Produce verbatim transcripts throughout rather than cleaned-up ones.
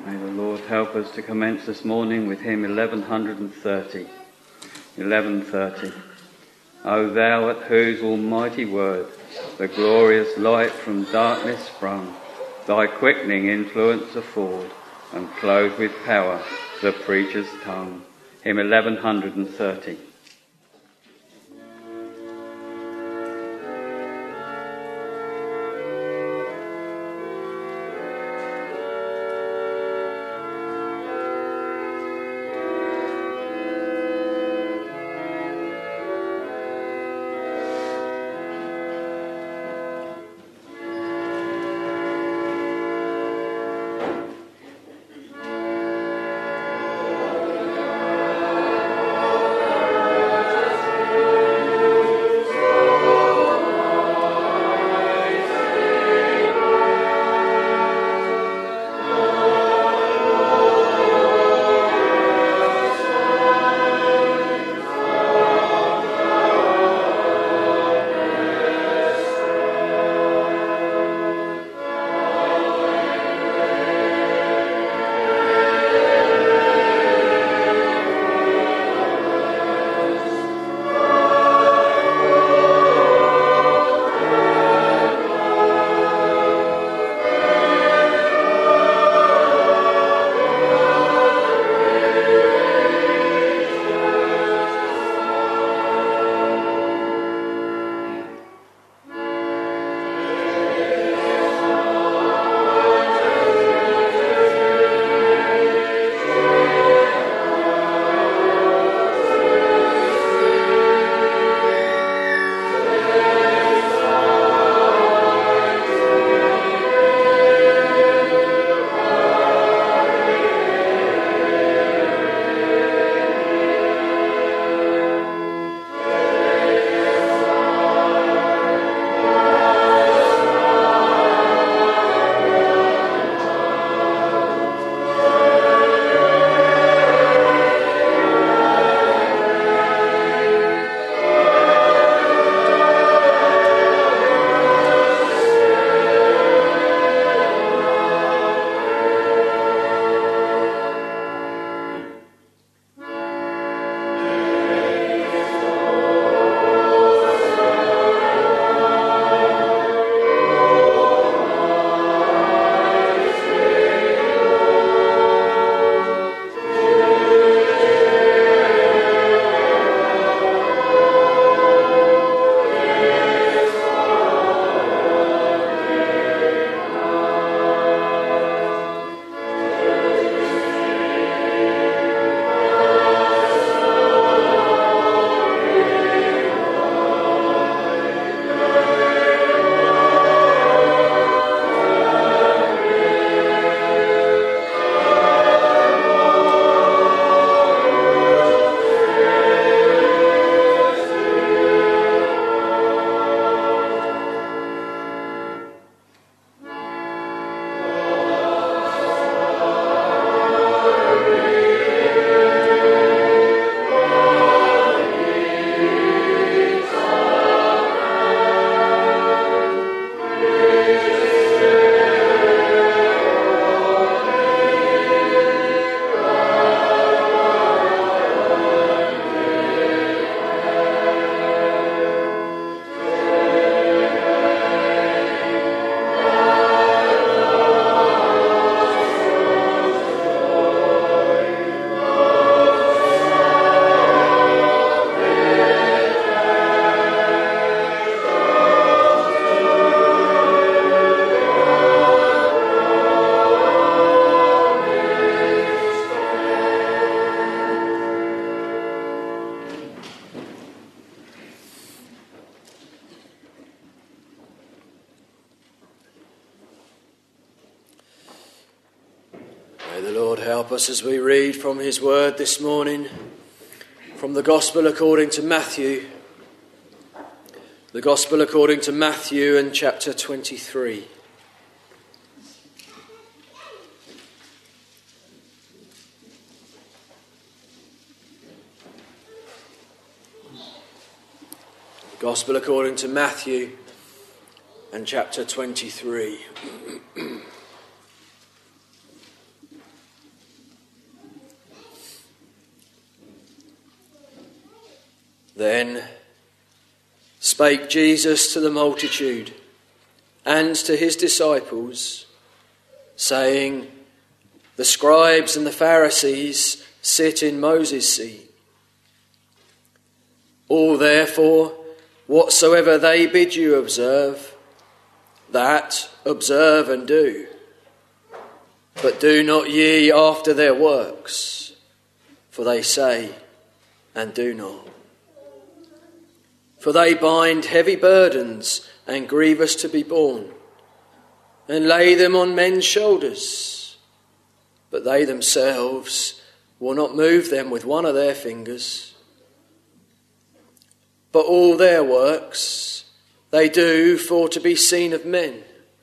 May the Lord help us to commence this morning with hymn eleven thirty. eleven thirty. O thou at whose almighty word the glorious light from darkness sprung, thy quickening influence afford, and clothe with power the preacher's tongue. Hymn eleven thirty. May the Lord help us as we read from his word this morning, from the Gospel according to Matthew. The Gospel according to Matthew and chapter twenty-three. The Gospel according to Matthew and chapter twenty-three. Then spake Jesus to the multitude and to his disciples, saying, The scribes and the Pharisees sit in Moses' seat. All therefore, whatsoever they bid you observe, that observe and do. But do not ye after their works, for they say and do not. For they bind heavy burdens and grievous to be borne, and lay them on men's shoulders, but they themselves will not move them with one of their fingers. But all their works they do for to be seen of men.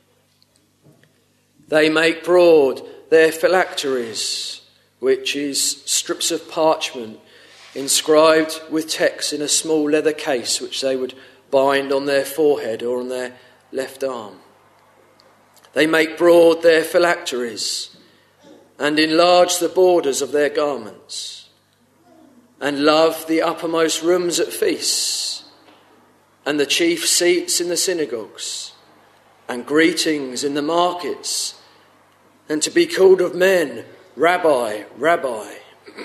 They make broad their phylacteries, which is strips of parchment inscribed with text in a small leather case, which they would bind on their forehead or on their left arm. They make broad their phylacteries and enlarge the borders of their garments, and love the uppermost rooms at feasts, and the chief seats in the synagogues, and greetings in the markets, and to be called of men, Rabbi, Rabbi.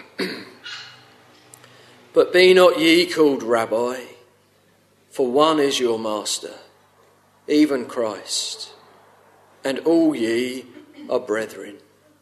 But be not ye called Rabbi, for one is your master, even Christ, and all ye are brethren.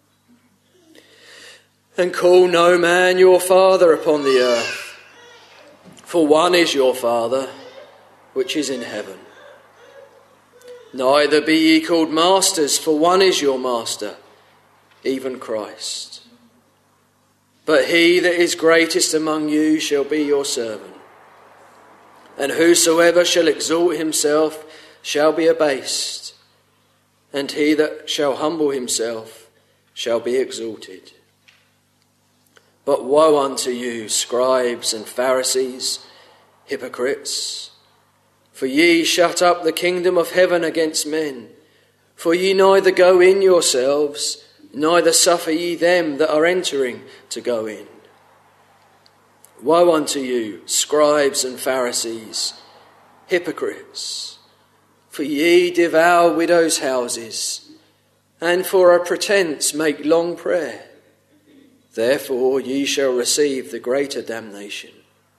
And call no man your father upon the earth, for one is your Father, which is in heaven. Neither be ye called masters, for one is your master, even Christ. But he that is greatest among you shall be your servant. And whosoever shall exalt himself shall be abased, and he that shall humble himself shall be exalted. But woe unto you, scribes and Pharisees, hypocrites! For ye shut up the kingdom of heaven against men. For ye neither go in yourselves, neither suffer ye them that are entering to go in. Woe unto you, scribes and Pharisees, hypocrites! For ye devour widows' houses, and for a pretence make long prayer. Therefore ye shall receive the greater damnation.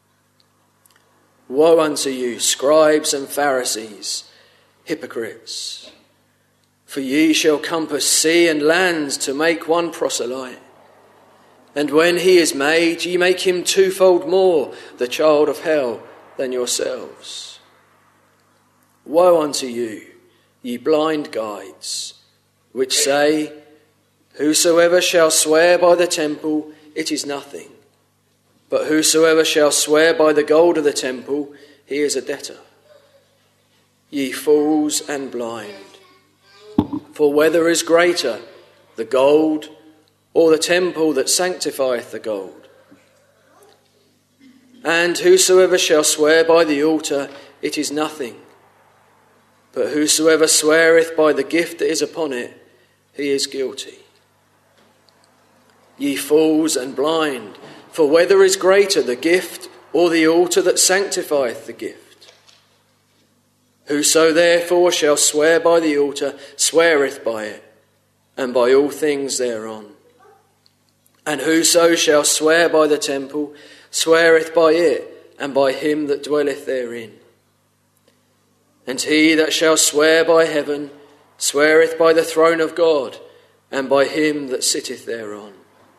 Woe unto you, scribes and Pharisees, hypocrites! For ye shall compass sea and lands to make one proselyte. And when he is made, ye make him twofold more the child of hell than yourselves. Woe unto you, ye blind guides, which say, Whosoever shall swear by the temple, it is nothing. But whosoever shall swear by the gold of the temple, he is a debtor. Ye fools and blind! For whether is greater, the gold or the temple that sanctifieth the gold? And whosoever shall swear by the altar, it is nothing. But whosoever sweareth by the gift that is upon it, he is guilty. Ye fools and blind! For whether is greater, the gift or the altar that sanctifieth the gift? Whoso therefore shall swear by the altar sweareth by it, and by all things thereon. And whoso shall swear by the temple sweareth by it, and by him that dwelleth therein. And he that shall swear by heaven sweareth by the throne of God, and by him that sitteth thereon.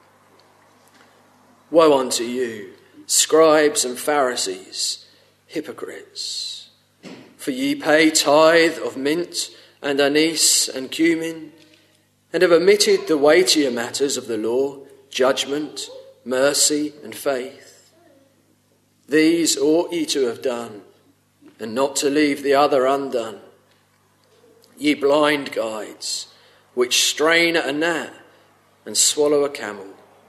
Woe unto you, scribes and Pharisees, hypocrites! For ye pay tithe of mint and anise and cumin, and have omitted the weightier matters of the law, judgment, mercy, and faith. These ought ye to have done, and not to leave the other undone. Ye blind guides, which strain at a gnat and swallow a camel.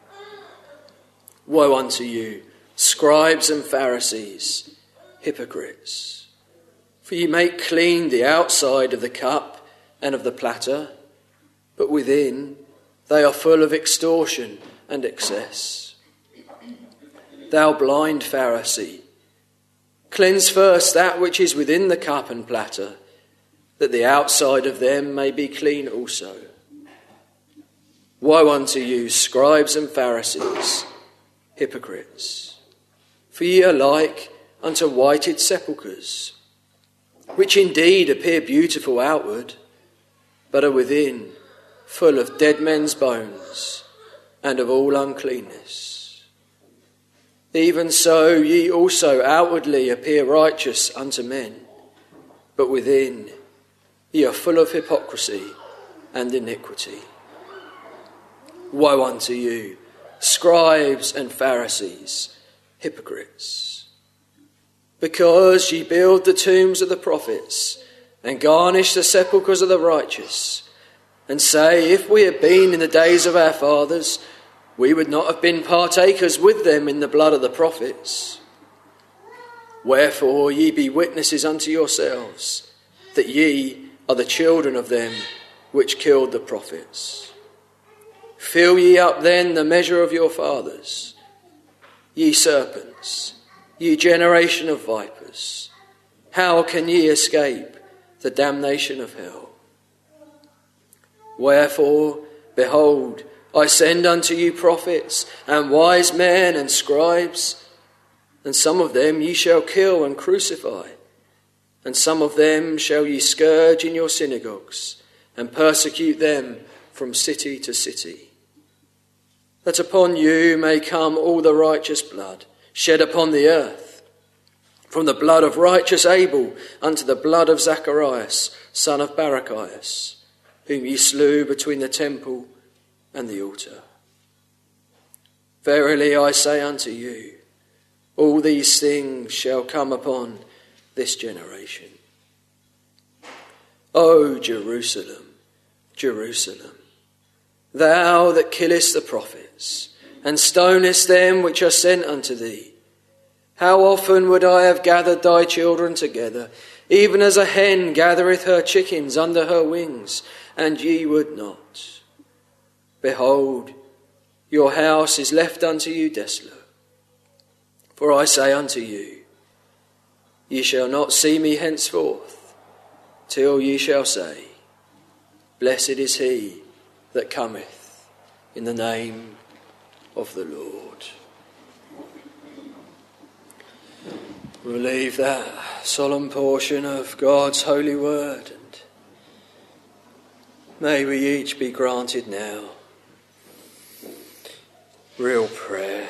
Woe unto you, scribes and Pharisees, hypocrites! For ye make clean the outside of the cup and of the platter, but within they are full of extortion and excess. Thou blind Pharisee, Cleanse first that which is within the cup and platter, that the outside of them may be clean also. Woe unto you, scribes and Pharisees, hypocrites! For ye are like unto whited sepulchres, which indeed appear beautiful outward, but are within full of dead men's bones and of all uncleanness. Even so ye also outwardly appear righteous unto men, but within ye are full of hypocrisy and iniquity. Woe unto you, scribes and Pharisees, hypocrites! Because ye build the tombs of the prophets and garnish the sepulchres of the righteous, and say, if we had been in the days of our fathers, we would not have been partakers with them in the blood of the prophets. Wherefore ye be witnesses unto yourselves, that ye are the children of them which killed the prophets. Fill ye up then the measure of your fathers, ye serpents, ye generation of vipers. How can ye escape the damnation of hell? Wherefore, behold, I send unto you prophets and wise men and scribes, and some of them ye shall kill and crucify, and some of them shall ye scourge in your synagogues, and persecute them from city to city, that upon you may come all the righteous blood shed upon the earth, from the blood of righteous Abel unto the blood of Zacharias, son of Barachias, whom ye slew between the temple and the altar. Verily I say unto you, all these things shall come upon this generation. O Jerusalem, Jerusalem, thou that killest the prophets, and stonest them which are sent unto thee, how often would I have gathered thy children together, even as a hen gathereth her chickens under her wings, and ye would not. Behold, your house is left unto you desolate. For I say unto you, ye shall not see me henceforth, till ye shall say, blessed is he that cometh in the name of the Lord. We'll leave that solemn portion of God's holy word, and may we each be granted now real prayer.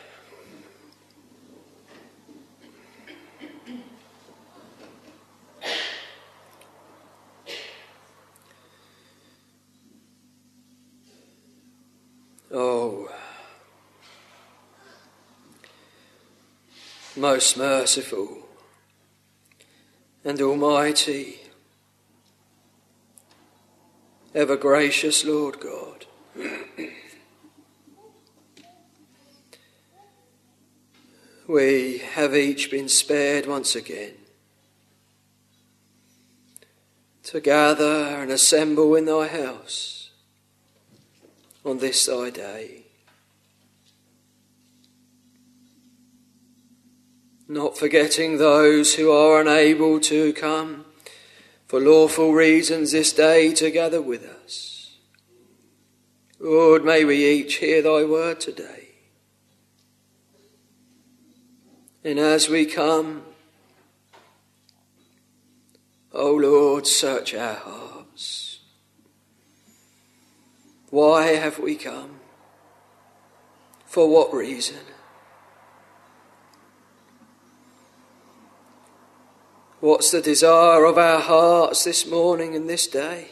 Oh, most merciful and almighty, ever gracious Lord God, we have each been spared once again to gather and assemble in thy house on this thy day. Not forgetting those who are unable to come for lawful reasons this day to gather with us. Lord, may we each hear thy word today. And as we come, O Lord, search our hearts. Why have we come? For what reason? What's the desire of our hearts this morning and this day?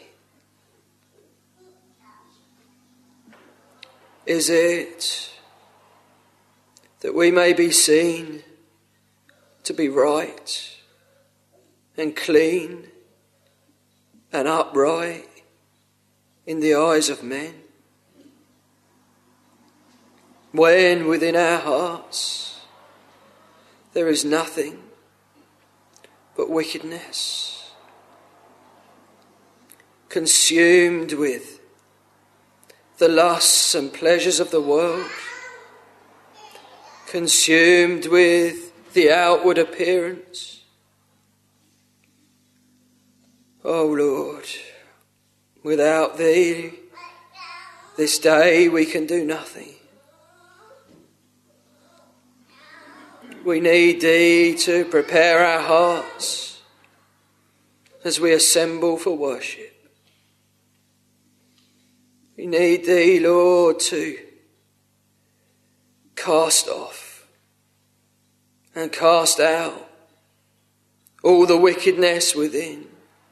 Is it that we may be seen to be right and clean and upright in the eyes of men, when within our hearts there is nothing but wickedness, consumed with the lusts and pleasures of the world, consumed with the outward appearance. O Lord, without thee, this day we can do nothing. We need thee to prepare our hearts as we assemble for worship. We need thee, Lord, to cast off and cast out all the wickedness within,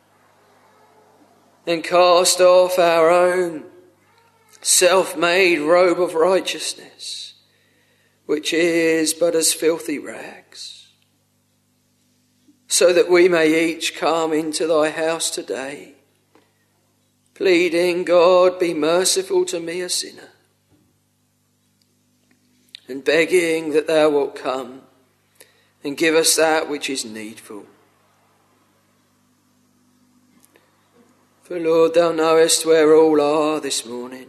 and cast off our own self-made robe of righteousness, which is but as filthy rags, so that we may each come into thy house today, pleading, God, be merciful to me, a sinner, and begging that thou wilt come and give us that which is needful. For Lord, thou knowest where all are this morning.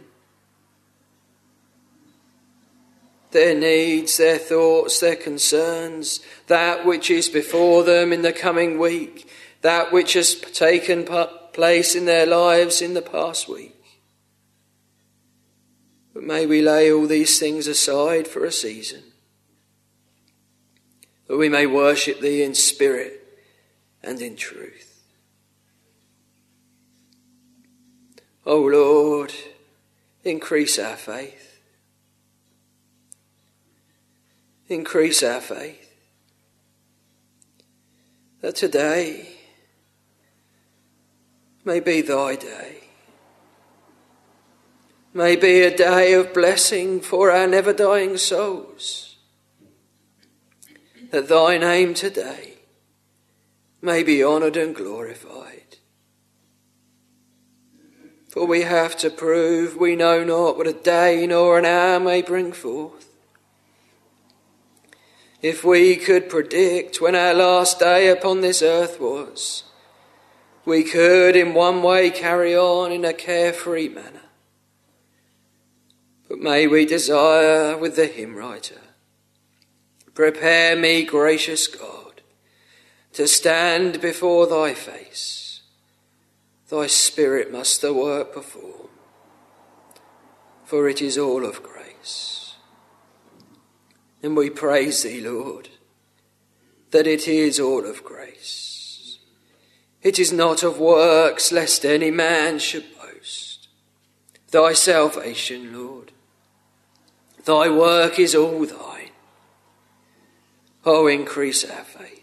Their needs, their thoughts, their concerns, that which is before them in the coming week, that which has taken place in their lives in the past week. But may we lay all these things aside for a season, that we may worship thee in spirit and in truth. O Lord, increase our faith. Increase our faith. That today may be thy day. May be a day of blessing for our never-dying souls. That thy name today may be honoured and glorified. For we have to prove we know not what a day nor an hour may bring forth. If we could predict when our last day upon this earth was, we could in one way carry on in a carefree manner. But may we desire with the hymn writer, prepare me, gracious God, to stand before thy face. Thy Spirit must the work perform, for it is all of grace. And we praise thee, Lord, that it is all of grace. It is not of works, lest any man should boast. Thy salvation, Lord, thy work is all thine. Oh, increase our faith.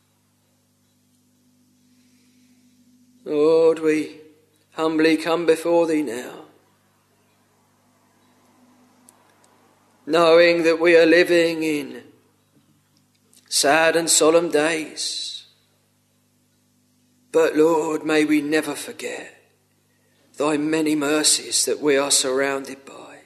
Lord, we humbly come before thee now, knowing that we are living in sad and solemn days. But Lord, may we never forget thy many mercies that we are surrounded by.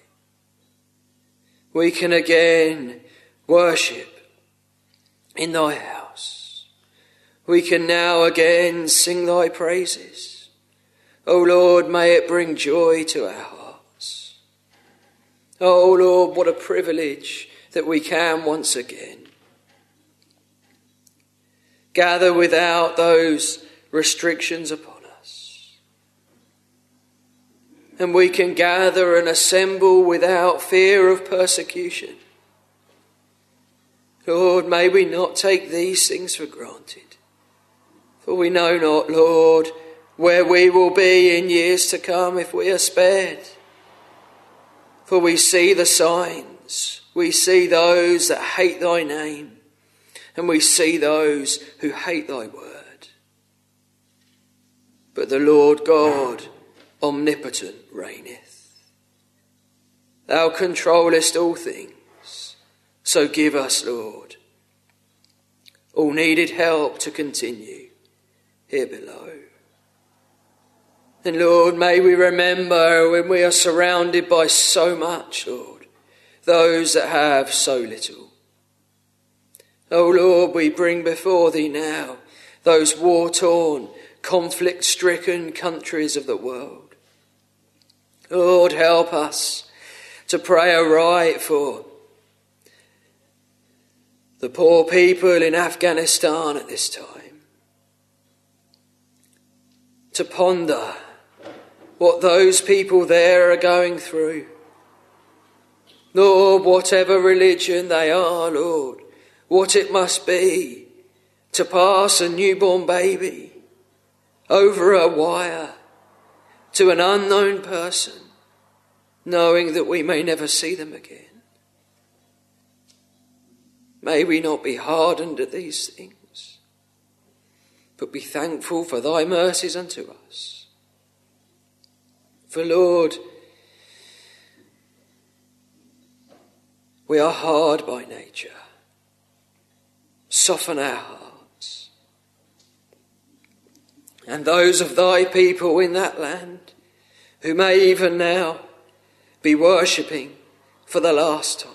We can again worship in thy house. We can now again sing thy praises. O Lord, may it bring joy to our hearts. O Lord, what a privilege that we can once again gather without those restrictions upon us. And we can gather and assemble without fear of persecution. Lord, may we not take these things for granted. For we know not, Lord, where we will be in years to come if we are spared. For we see the signs, we see those that hate thy name, and we see those who hate thy word. But the Lord God omnipotent reigneth. Thou controllest all things, so give us, Lord, all needed help to continue here below. And Lord, may we remember when we are surrounded by so much, Lord, those that have so little. Oh Lord, we bring before thee now those war-torn, conflict-stricken countries of the world. Lord, help us to pray aright for the poor people in Afghanistan at this time, to ponder what those people there are going through. Lord, whatever religion they are, Lord, what it must be to pass a newborn baby over a wire to an unknown person, knowing that we may never see them again. May we not be hardened at these things, but be thankful for thy mercies unto us. For Lord, we are hard by nature. Soften our hearts. And those of thy people in that land who may even now be worshipping for the last time,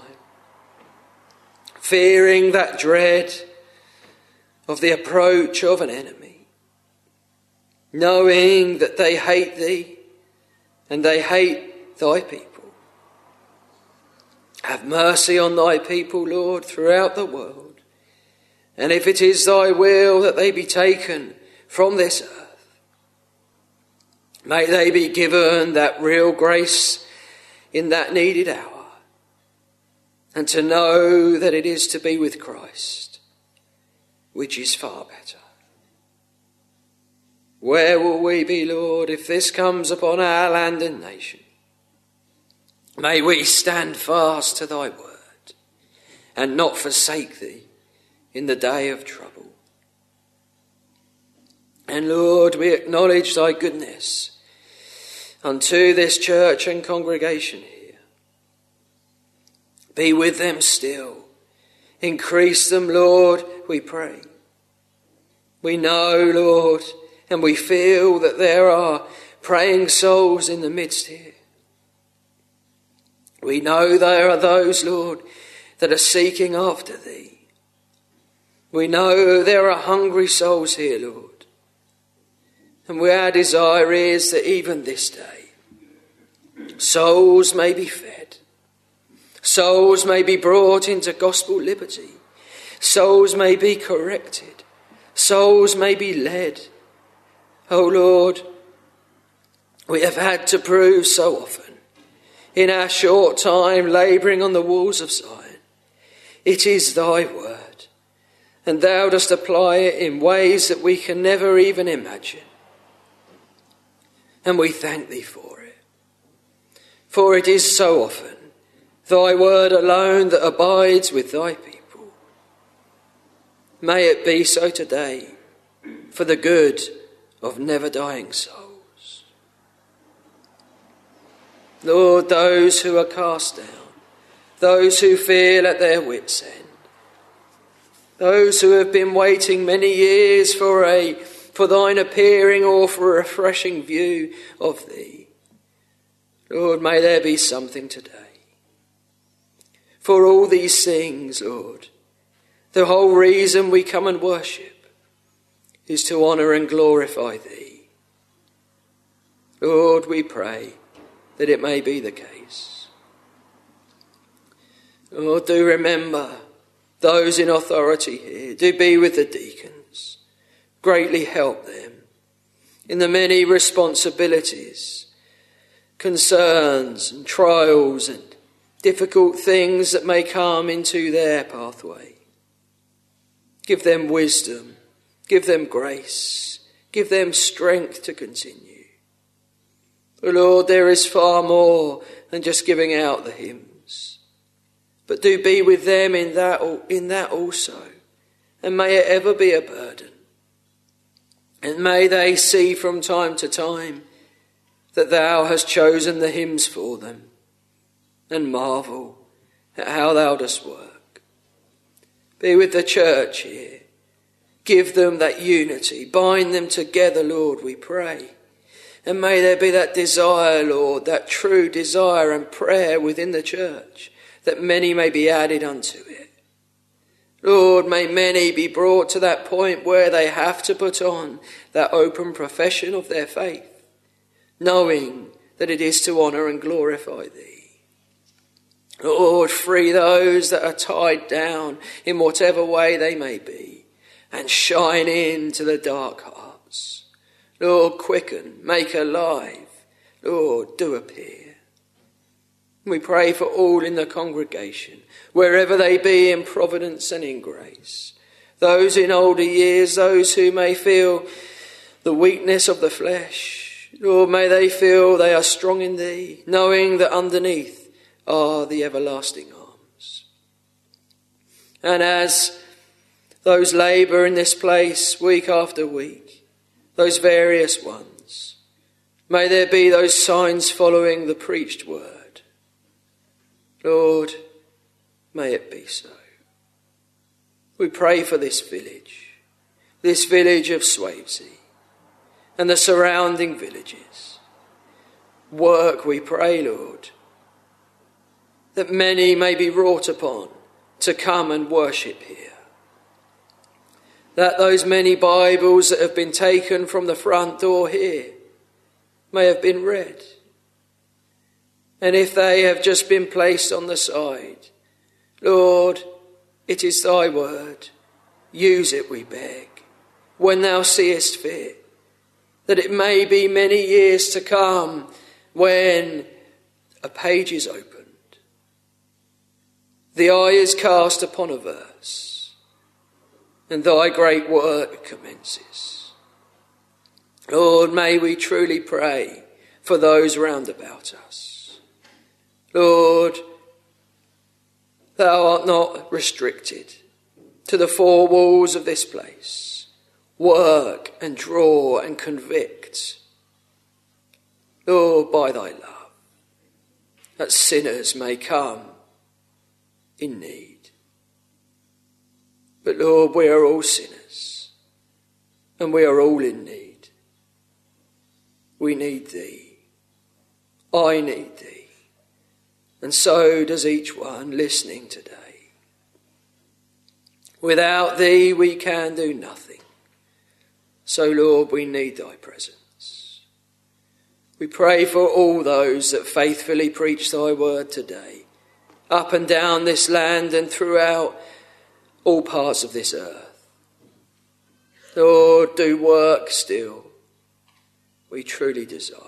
fearing that dread of the approach of an enemy, knowing that they hate thee and they hate thy people. Have mercy on thy people, Lord, throughout the world. And if it is thy will that they be taken from this earth, may they be given that real grace in that needed hour, and to know that it is to be with Christ, which is far better. Where will we be, Lord, if this comes upon our land and nation? May we stand fast to thy word and not forsake thee in the day of trouble. And Lord, we acknowledge thy goodness unto this church and congregation here. Be with them still. Increase them, Lord, we pray. We know, Lord, and we feel that there are praying souls in the midst here. We know there are those, Lord, that are seeking after thee. We know there are hungry souls here, Lord. And our desire is that even this day, souls may be fed. Souls may be brought into gospel liberty. Souls may be corrected. Souls may be led. Oh Lord, we have had to prove so often in our short time labouring on the walls of Zion, it is thy word, and thou dost apply it in ways that we can never even imagine. And we thank thee for it. For it is so often thy word alone that abides with thy people. May it be so today, for the good of never-dying souls. Lord, those who are cast down, those who feel at their wits' end, those who have been waiting many years for a for thine appearing or for a refreshing view of thee, Lord, may there be something today. For all these things, Lord, the whole reason we come and worship is to honour and glorify thee. Lord, we pray that it may be the case. Lord, do remember those in authority here. Do be with the deacons. Greatly help them in the many responsibilities, concerns and trials and difficult things that may come into their pathway. Give them wisdom. Give them grace. Give them strength to continue. Oh Lord, there is far more than just giving out the hymns. But do be with them in that, in that also. And may it ever be a burden. And may they see from time to time that thou hast chosen the hymns for them. And marvel at how thou dost work. Be with the church here. Give them that unity. Bind them together, Lord, we pray. And may there be that desire, Lord, that true desire and prayer within the church, that many may be added unto it. Lord, may many be brought to that point where they have to put on that open profession of their faith, knowing that it is to honour and glorify thee. Lord, free those that are tied down in whatever way they may be, and shine into the dark hearts. Lord, quicken, make alive. Lord, do appear. We pray for all in the congregation, wherever they be in providence and in grace. Those in older years, those who may feel the weakness of the flesh. Lord, may they feel they are strong in thee, knowing that underneath are the everlasting arms. And as those labour in this place week after week, those various ones, may there be those signs following the preached word. Lord, may it be so. We pray for this village, this village of Swavesey, and the surrounding villages. Work, we pray, Lord, that many may be wrought upon to come and worship here. That those many Bibles that have been taken from the front door here may have been read. And if they have just been placed on the side, Lord, it is thy word. Use it, we beg, when thou seest fit, that it may be many years to come when a page is opened, the eye is cast upon a verse, and thy great work commences. Lord, may we truly pray for those round about us. Lord, thou art not restricted to the four walls of this place. Work and draw and convict, Lord, by thy love, that sinners may come in need. But Lord, we are all sinners, and we are all in need. We need thee. I need thee. And so does each one listening today. Without thee we can do nothing. So Lord, we need thy presence. We pray for all those that faithfully preach thy word today, up and down this land and throughout all parts of this earth. Lord, do work still. We truly desire.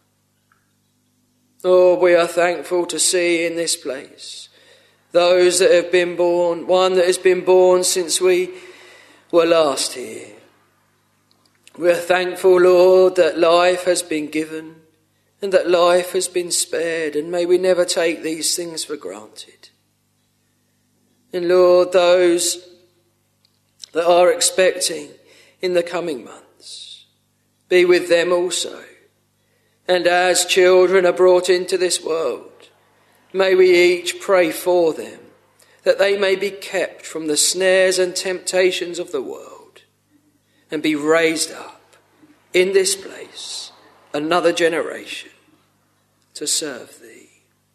Lord, we are thankful to see in this place those that have been born, one that has been born since we were last here. We are thankful, Lord, that life has been given and that life has been spared, and may we never take these things for granted. And Lord, those that are expecting in the coming months, be with them also. And as children are brought into this world, may we each pray for them, that they may be kept from the snares and temptations of the world, and be raised up in this place another generation to serve thee.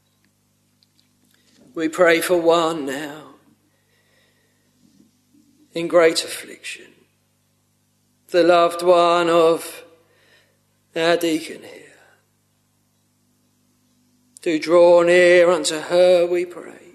We pray for one now in great affliction, the loved one of our deacon here. Do draw near unto her, we pray.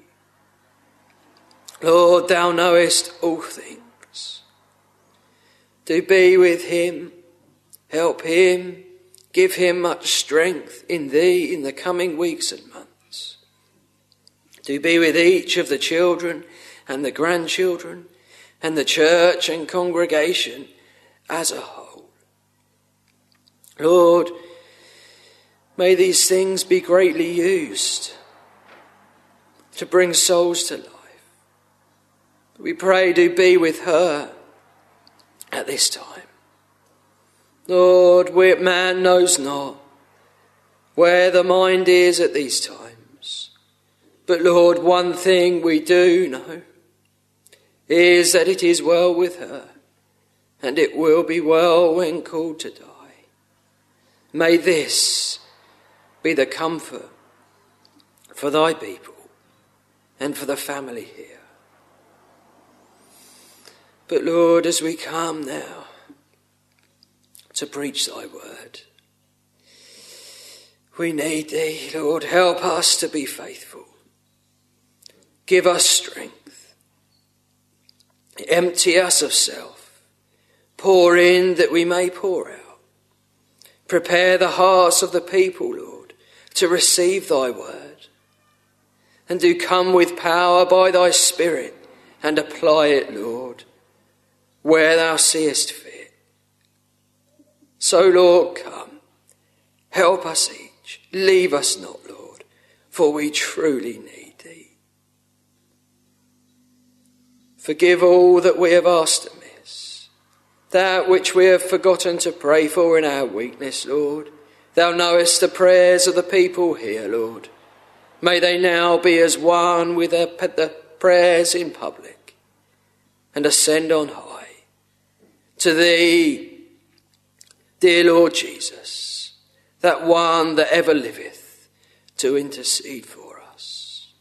Lord, thou knowest all things. Do be with him, help him, give him much strength in thee in the coming weeks and months. Do be with each of the children and the grandchildren and the church and congregation as a whole. Lord, may these things be greatly used to bring souls to life. We pray, do be with her at this time. Lord, we, man knows not where the mind is at these times. But Lord, one thing we do know is that it is well with her, and it will be well when called to die. May this be the comfort for thy people and for the family here. But Lord, as we come now to preach thy word, we need thee, Lord. Help us to be faithful. Give us strength. Empty us of self. Pour in that we may pour out. Prepare the hearts of the people, Lord, to receive thy word. And do come with power by thy Spirit and apply it, Lord, where thou seest fit. So, Lord, come. Help us each. Leave us not, Lord, for we truly need thee. Forgive all that we have asked amiss, that which we have forgotten to pray for in our weakness, Lord. Thou knowest the prayers of the people here, Lord. May they now be as one with the prayers in public and ascend on high. To thee, dear Lord Jesus, that one that ever liveth, to intercede for us.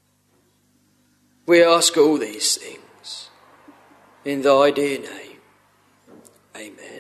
We ask all these things in thy dear name. Amen.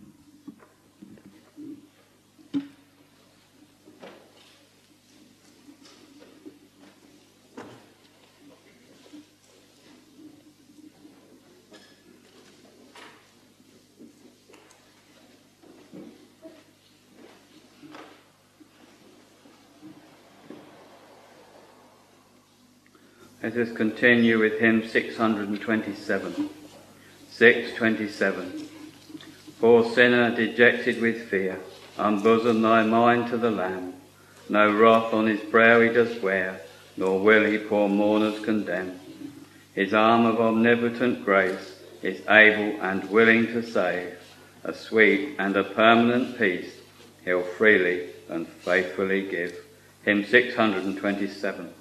Let us continue with hymn six hundred twenty-seven. six twenty-seven. Poor sinner, dejected with fear, unbosom thy mind to the Lamb. No wrath on his brow he does wear, nor will he poor mourners condemn. His arm of omnipotent grace is able and willing to save. A sweet and a permanent peace he'll freely and faithfully give. Hymn six hundred twenty-seven.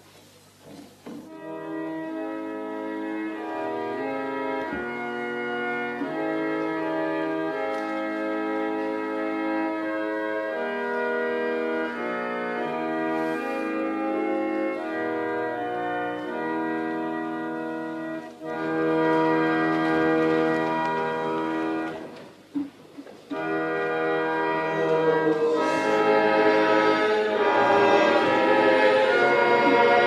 Amen.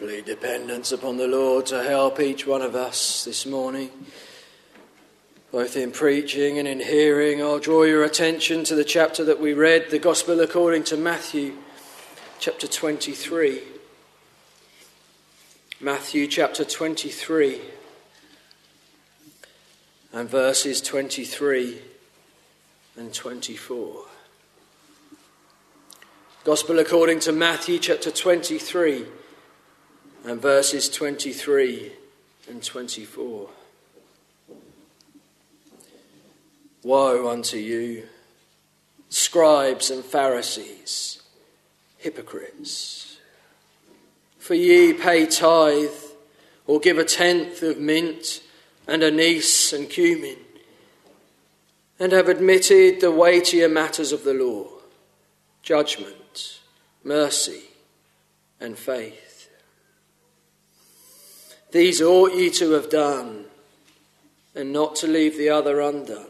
complete dependence upon the Lord to help each one of us this morning, both in preaching and in hearing. I'll draw your attention to the chapter that we read, the Gospel according to Matthew, chapter twenty-three. Matthew chapter twenty-three and verses twenty-three and twenty-four. Gospel according to Matthew chapter twenty-three and verses twenty-three and twenty-four. Woe unto you, scribes and Pharisees, hypocrites! For ye pay tithe, or give a tenth of mint and anise and cumin, and have admitted the weightier matters of the law, judgment, mercy, and faith. These ought ye to have done, and not to leave the other undone.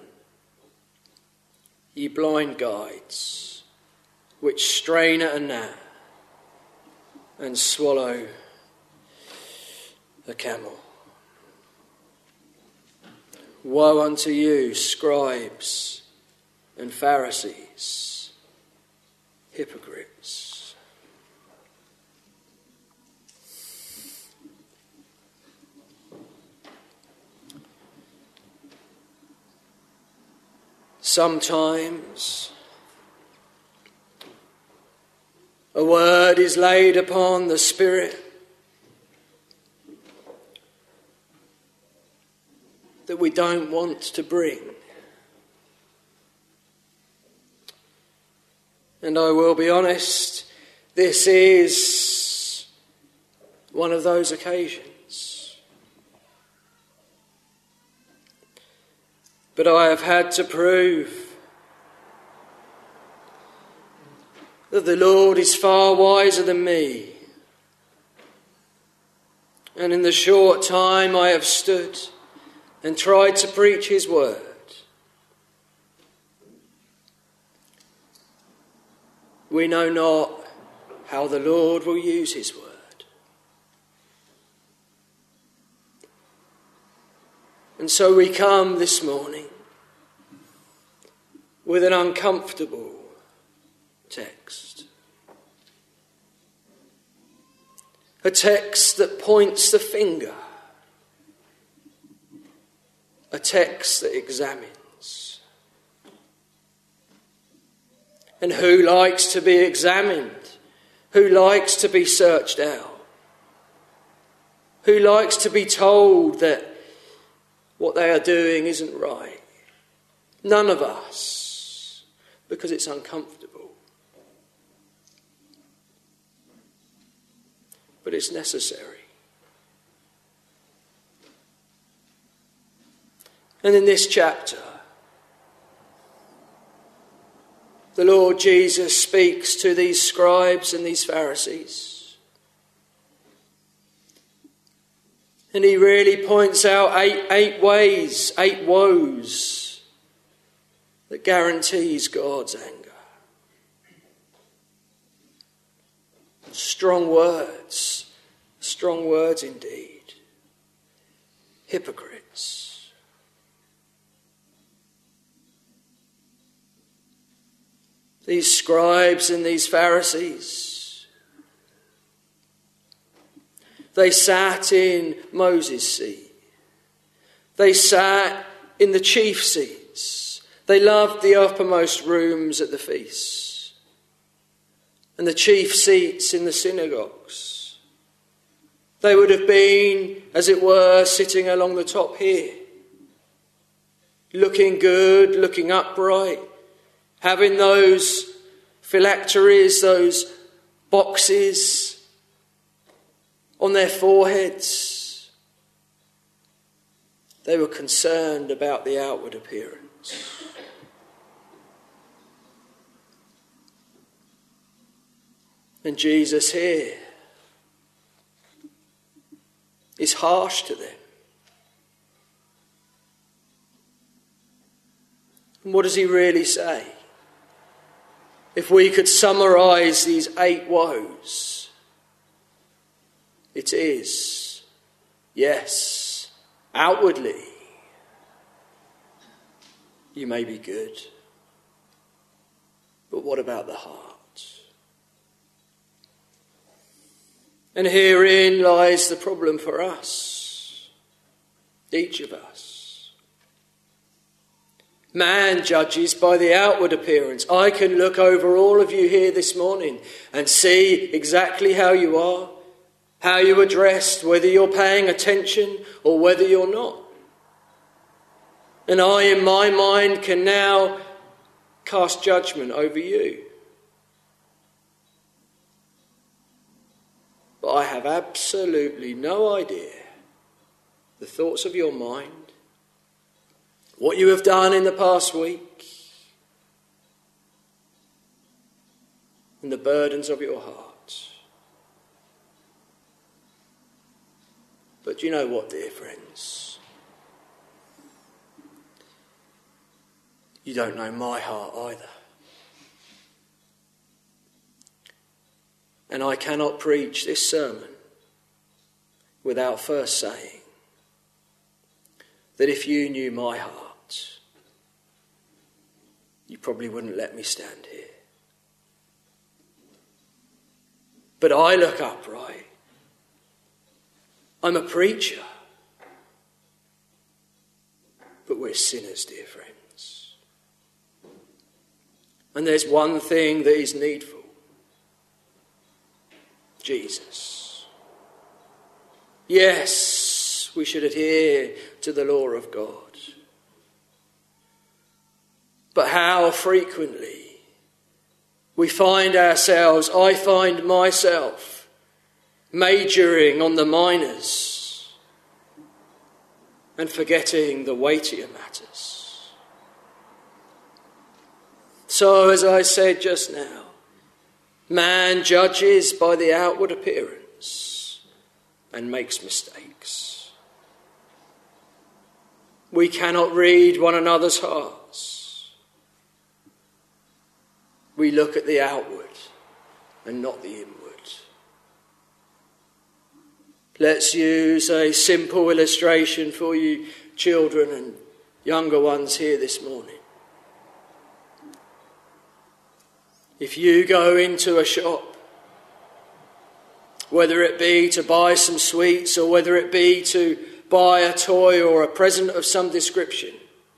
Ye blind guides, which strain at a gnat and swallow a camel. Woe unto you, scribes and Pharisees, hypocrites! Sometimes a word is laid upon the Spirit that we don't want to bring. And I will be honest, this is one of those occasions. But I have had to prove that the Lord is far wiser than me. And in the short time I have stood and tried to preach his word, we know not how the Lord will use his word. And so we come this morning with an uncomfortable text. A text that points the finger. A text that examines. And who likes to be examined? Who likes to be searched out? Who likes to be told that what they are doing isn't right? None of us, because it's uncomfortable. But it's necessary. And in this chapter, the Lord Jesus speaks to these scribes and these Pharisees. And he really points out eight, eight ways, eight woes that guarantees God's anger. Strong words, strong words indeed. Hypocrites. These scribes and these Pharisees, they sat in Moses' seat. They sat in the chief seats. They loved the uppermost rooms at the feasts and the chief seats in the synagogues. They would have been, as it were, sitting along the top here, looking good, looking upright, having those phylacteries, those boxes on their foreheads. They were concerned about the outward appearance. And Jesus here is harsh to them. And what does he really say? If we could summarise these eight woes, It is, yes, outwardly you may be good. But what about the heart? And herein lies the problem for us, each of us. Man judges by the outward appearance. I can look over all of you here this morning and see exactly how you are, how you are dressed, whether you're paying attention or whether you're not. And I, in my mind, can now cast judgment over you. But I have absolutely no idea the thoughts of your mind, what you have done in the past week, and the burdens of your heart. But do you know what, dear friends? You don't know my heart either. And I cannot preach this sermon without first saying that if you knew my heart, you probably wouldn't let me stand here. But I look upright. I'm a preacher. But we're sinners, dear friends. And there's one thing that is needful. Jesus. Yes, we should adhere to the law of God. But how frequently we find ourselves, I find myself, majoring on the minors and forgetting the weightier matters. So, as I said just now, man judges by the outward appearance and makes mistakes. We cannot read one another's hearts. We look at the outward and not the inward. Let's use a simple illustration for you children and younger ones here this morning. If you go into a shop, whether it be to buy some sweets or whether it be to buy a toy or a present of some description,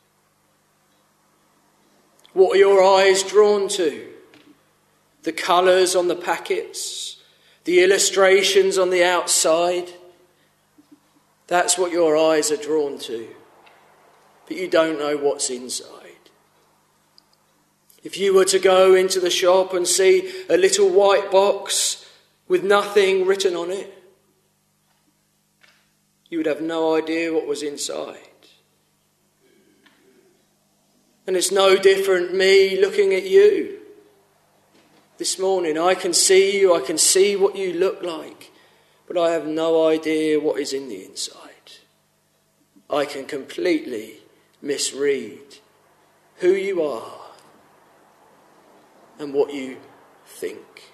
what are your eyes drawn to? The colours on the packets, the illustrations on the outside. That's what your eyes are drawn to. But you don't know what's inside. If you were to go into the shop and see a little white box with nothing written on it, you would have no idea what was inside. And it's no different me looking at you. This morning I can see you, I can see what you look like, but I have no idea what is in the inside. I can completely misread who you are and what you think.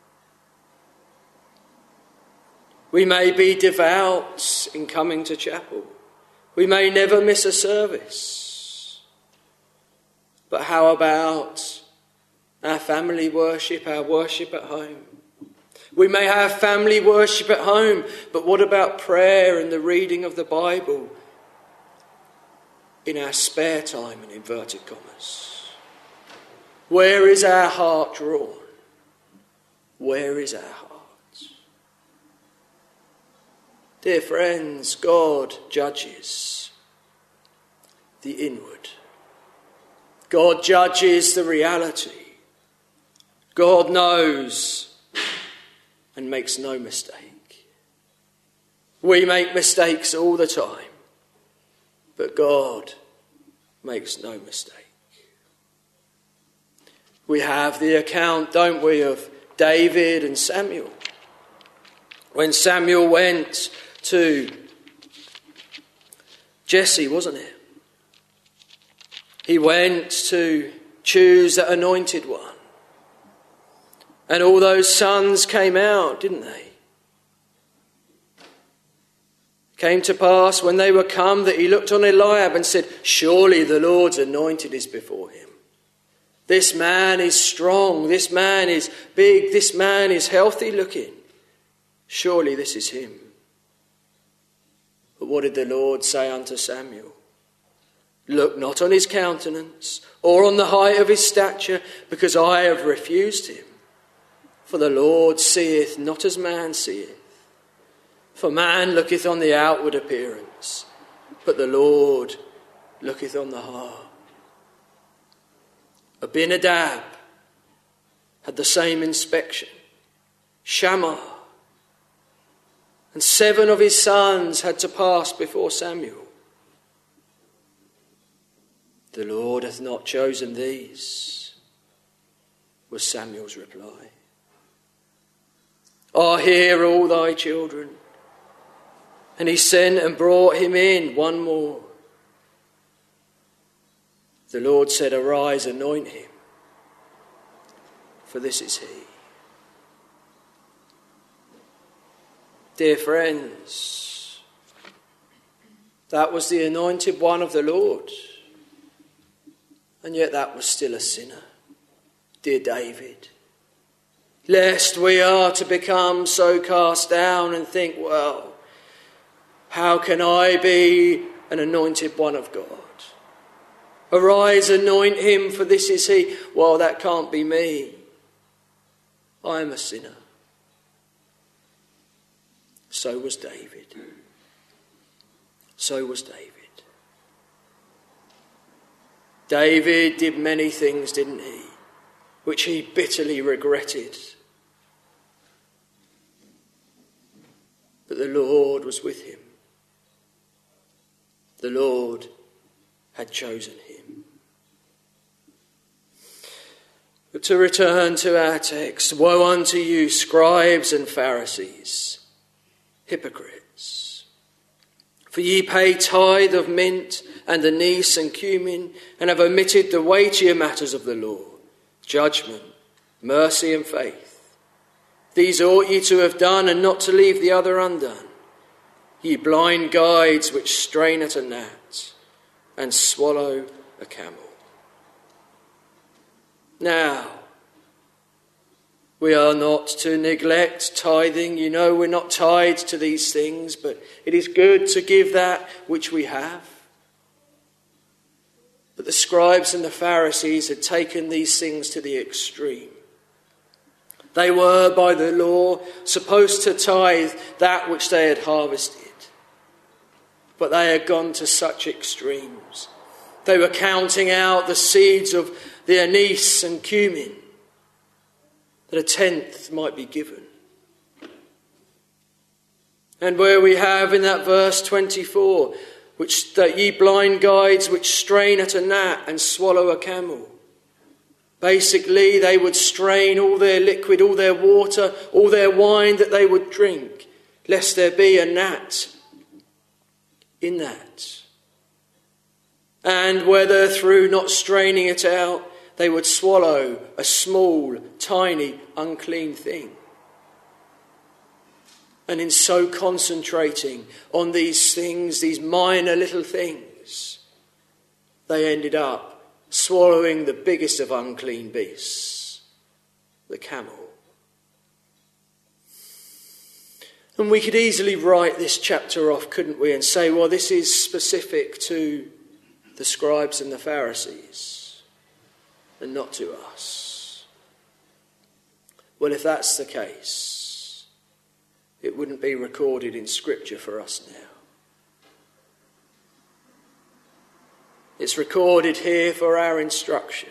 We may be devout in coming to chapel. We may never miss a service. But how about our family worship, our worship at home? We may have family worship at home, but what about prayer and the reading of the Bible in our spare time, in inverted commas? Where is our heart drawn? Where is our heart? Dear friends, God judges the inward. God judges the reality. God knows and makes no mistake. We make mistakes all the time, but God makes no mistake. We have the account, don't we, of David and Samuel. When Samuel went to Jesse, wasn't it? He went to choose the anointed one. And all those sons came out, didn't they? Came to pass when they were come that he looked on Eliab and said, surely the Lord's anointed is before him. This man is strong, this man is big, this man is healthy looking. Surely this is him. But what did the Lord say unto Samuel? Look not on his countenance or on the height of his stature, because I have refused him. For the Lord seeth not as man seeth. For man looketh on the outward appearance, but the Lord looketh on the heart. Abinadab had the same inspection. Shammah and seven of his sons had to pass before Samuel. The Lord hath not chosen these, was Samuel's reply. Ah, hear all thy children. And he sent and brought him in one more. The Lord said, arise, anoint him, for this is he. Dear friends, that was the anointed one of the Lord. And yet that was still a sinner. Dear David, lest we are to become so cast down and think, well, how can I be an anointed one of God? Arise, anoint him, for this is he. Well, that can't be me. I am a sinner. So was David. So was David. David did many things, didn't he, which he bitterly regretted. But the Lord was with him. The Lord had chosen him. But to return to our text, woe unto you, scribes and Pharisees, hypocrites! For ye pay tithe of mint and anise and cumin, and have omitted the weightier matters of the law, judgment, mercy and faith. These ought ye to have done, and not to leave the other undone. Ye blind guides which strain at a gnat and swallow a camel. Now, we are not to neglect tithing. You know, we're not tied to these things, but it is good to give that which we have. But the scribes and the Pharisees had taken these things to the extreme. They were, by the law, supposed to tithe that which they had harvested. But they had gone to such extremes. They were counting out the seeds of the anise and cumin, that a tenth might be given. And where we have in that verse twenty-four, which that ye blind guides which strain at a gnat and swallow a camel. Basically, they would strain all their liquid, all their water, all their wine that they would drink, lest there be a gnat in that. And whether through not straining it out, they would swallow a small, tiny, unclean thing. And in so concentrating on these things, these minor little things, they ended up swallowing the biggest of unclean beasts, the camel. And we could easily write this chapter off, couldn't we, and say, well, this is specific to the scribes and the Pharisees and not to us. Well, if that's the case, it wouldn't be recorded in Scripture for us now. It's recorded here for our instruction,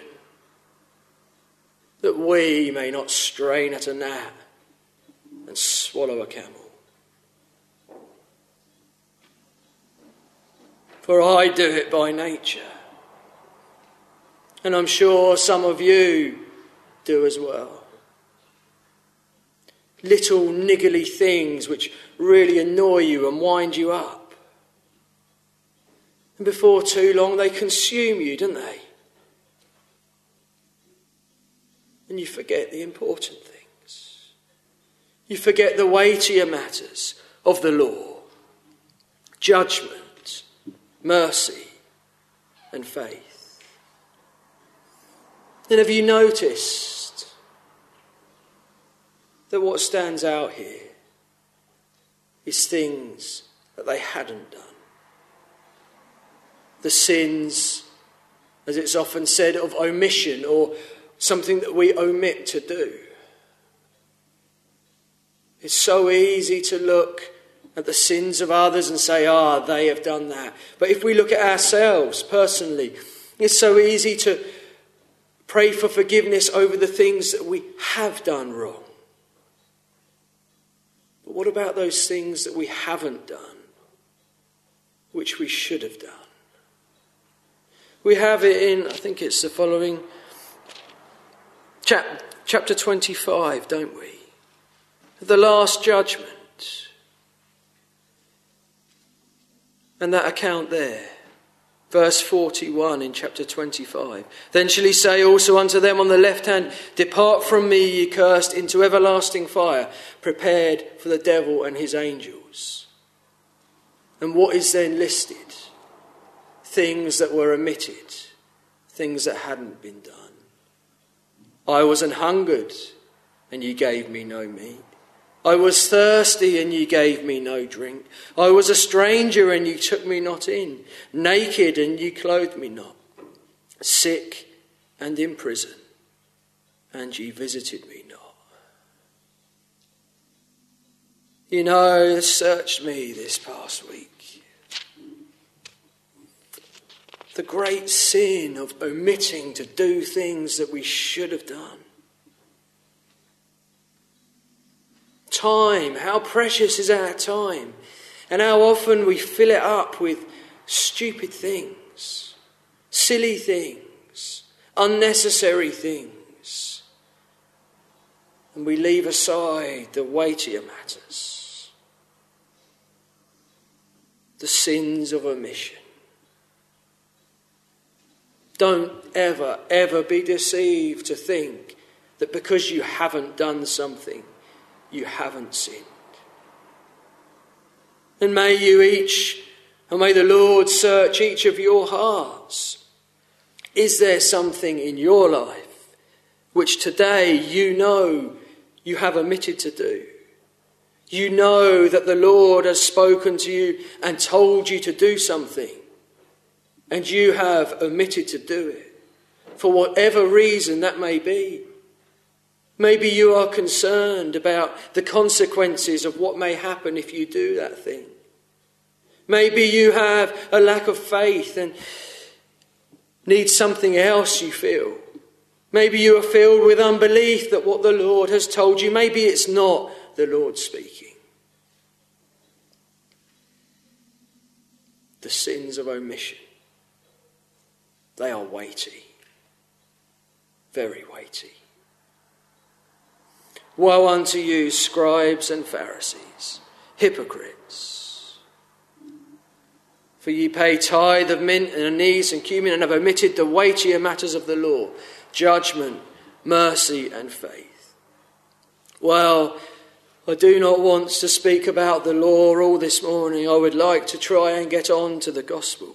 that we may not strain at a gnat and swallow a camel. For I do it by nature. And I'm sure some of you do as well. Little niggly things which really annoy you and wind you up. And before too long they consume you, don't they? And you forget the important things. You forget the weightier matters of the law. judgment, mercy, and faith. And have you noticed that what stands out here is things that they hadn't done? The sins, as it's often said, of omission, or something that we omit to do. It's so easy to look at the sins of others and say, ah, they have done that. But if we look at ourselves personally, it's so easy to pray for forgiveness over the things that we have done wrong. But what about those things that we haven't done, which we should have done? We have it in, I think it's the following, chap, chapter twenty-five, don't we? The last judgment. And that account there, verse forty-one in chapter twenty-five. Then shall he say also unto them on the left hand, depart from me, ye cursed, into everlasting fire, prepared for the devil and his angels. And what is then listed? Things that were omitted, things that hadn't been done. I was an hungered, and ye gave me no meat. I was thirsty, and ye gave me no drink. I was a stranger, and ye took me not in. Naked, and ye clothed me not. Sick and in prison, and ye visited me not. You know, searched me this past week. The great sin of omitting to do things that we should have done. Time, how precious is our time, and how often we fill it up with stupid things, silly things, unnecessary things, and we leave aside the weightier matters, the sins of omission. Don't ever, ever be deceived to think that because you haven't done something, you haven't sinned. And may you each, and may the Lord search each of your hearts. Is there something in your life which today you know you have omitted to do? You know that the Lord has spoken to you and told you to do something, and you have omitted to do it, for whatever reason that may be. Maybe you are concerned about the consequences of what may happen if you do that thing. Maybe you have a lack of faith and need something else, you feel. Maybe you are filled with unbelief that what the Lord has told you, maybe it's not the Lord speaking. The sins of omission. They are weighty, very weighty. Woe unto you, scribes and Pharisees, hypocrites! For ye pay tithe of mint and anise and cumin, and have omitted the weightier matters of the law, judgment, mercy, and faith. Well, I do not want to speak about the law all this morning. I would like to try and get on to the gospel.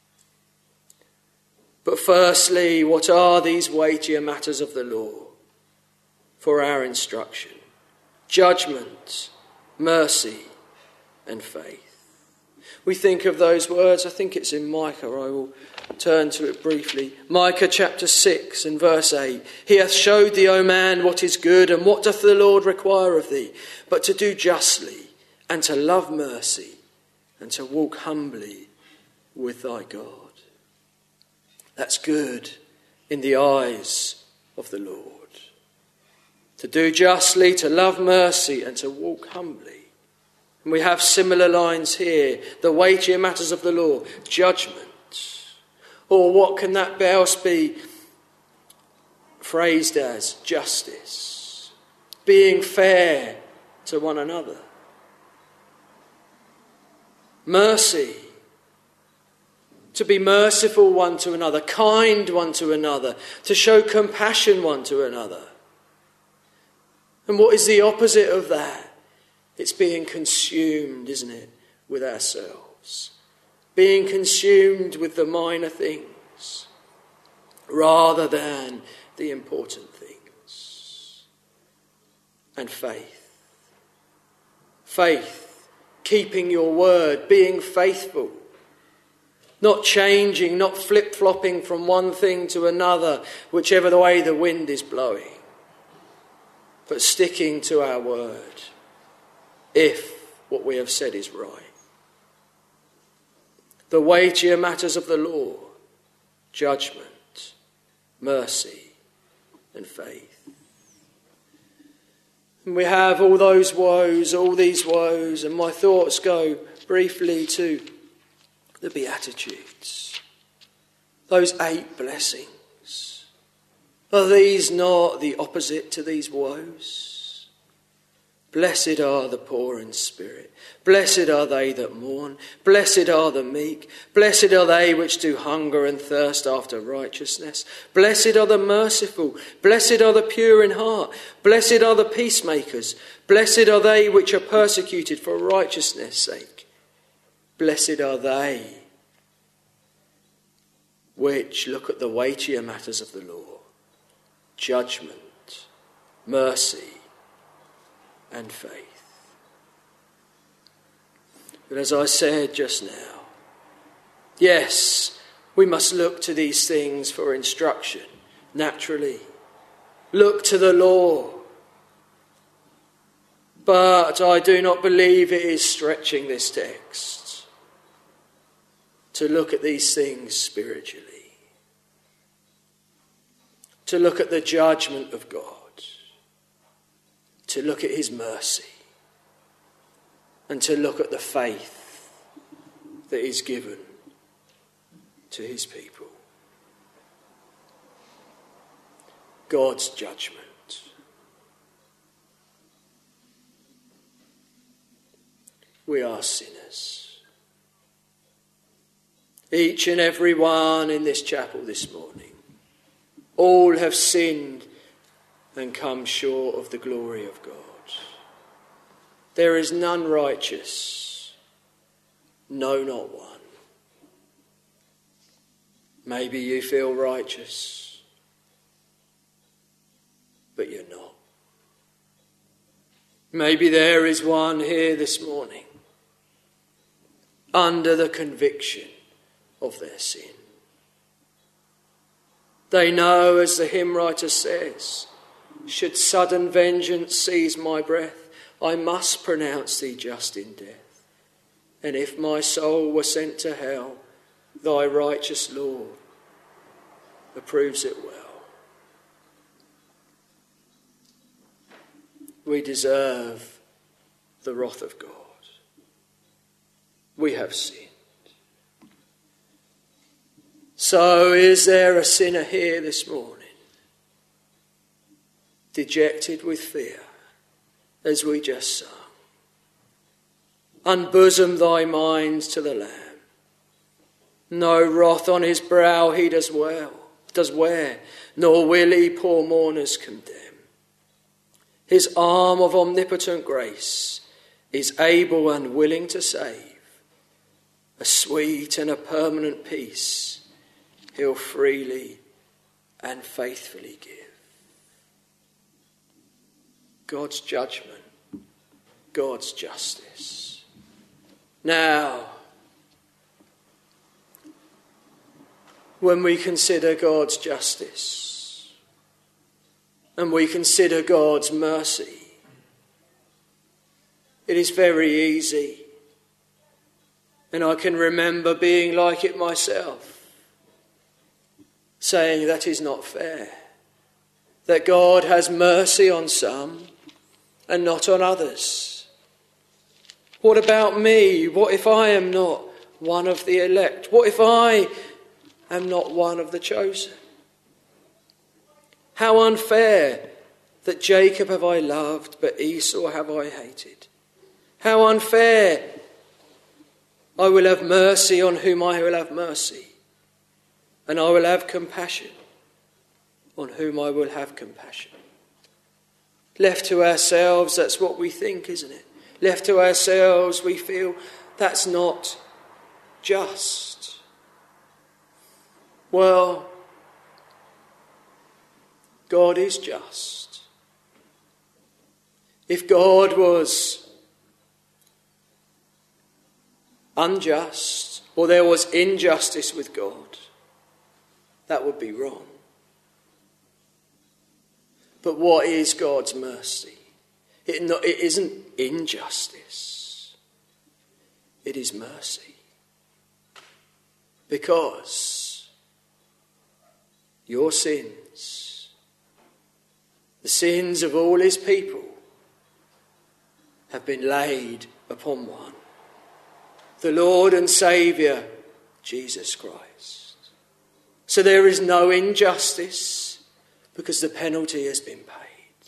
But firstly, what are these weightier matters of the law for our instruction? Judgment, mercy, and faith. We think of those words, I think it's in Micah, I will turn to it briefly. Micah chapter six and verse eight. He hath showed thee, O man, what is good, and what doth the Lord require of thee, but to do justly, and to love mercy, and to walk humbly with thy God. That's good in the eyes of the Lord. To do justly, to love mercy, and to walk humbly. And we have similar lines here. The weightier matters of the law, judgment. Or what can that else be phrased as? Justice. Being fair to one another. Mercy. To be merciful one to another, kind one to another, to show compassion one to another. And what is the opposite of that? It's being consumed, isn't it, with ourselves. things, being consumed with the minor things rather than the important things. And faith. Faith, keeping your word, being faithful, not changing, not flip-flopping from one thing to another, whichever the way the wind is blowing, but sticking to our word, if what we have said is right. The weightier matters of the law, judgment, mercy, and faith. And we have all those woes, all these woes, and my thoughts go briefly to the Beatitudes, those eight blessings. Are these not the opposite to these woes? Blessed are the poor in spirit. Blessed are they that mourn. Blessed are the meek. Blessed are they which do hunger and thirst after righteousness. Blessed are the merciful. Blessed are the pure in heart. Blessed are the peacemakers. Blessed are they which are persecuted for righteousness' sake. Blessed are they which look at the weightier matters of the law, judgment, mercy, and faith. But as I said just now, yes, we must look to these things for instruction, naturally. Look to the law. But I do not believe it is stretching this text to look at these things spiritually. To look at the judgment of God. To look at his mercy. And to look at the faith that is given to his people. God's judgment. We are sinners. Each and every one in this chapel this morning. All have sinned and come short of the glory of God. There is none righteous, no, not one. Maybe you feel righteous, but you're not. Maybe there is one here this morning under the conviction of their sin. They know, as the hymn writer says, should sudden vengeance seize my breath, I must pronounce thee just in death. And if my soul were sent to hell, thy righteous law approves it well. We deserve the wrath of God. We have sinned. So is there a sinner here this morning, dejected with fear, as we just sung? Unbosom thy minds to the Lamb. No wrath on his brow he does well, does wear, nor will he poor mourners condemn. His arm of omnipotent grace is able and willing to save. A sweet and a permanent peace he'll freely and faithfully give. God's judgment, God's justice. Now, when we consider God's justice and we consider God's mercy, it is very easy. And I can remember being like it myself, saying that is not fair, that God has mercy on some and not on others. What about me? What if I am not one of the elect? What if I am not one of the chosen? How unfair that Jacob have I loved, but Esau have I hated. How unfair. I will have mercy on whom I will have mercy, and I will have compassion on whom I will have compassion. Left to ourselves, that's what we think, isn't it? Left to ourselves, we feel that's not just? Well, God is just. If God was unjust, or there was injustice with God, that would be wrong. But what is God's mercy? It, not, it isn't injustice. It is mercy. Because your sins, the sins of all his people, have been laid upon one, the Lord and Saviour, Jesus Christ. So there is no injustice because the penalty has been paid.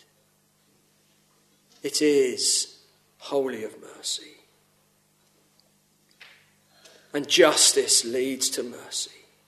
It is wholly of mercy. And justice leads to mercy.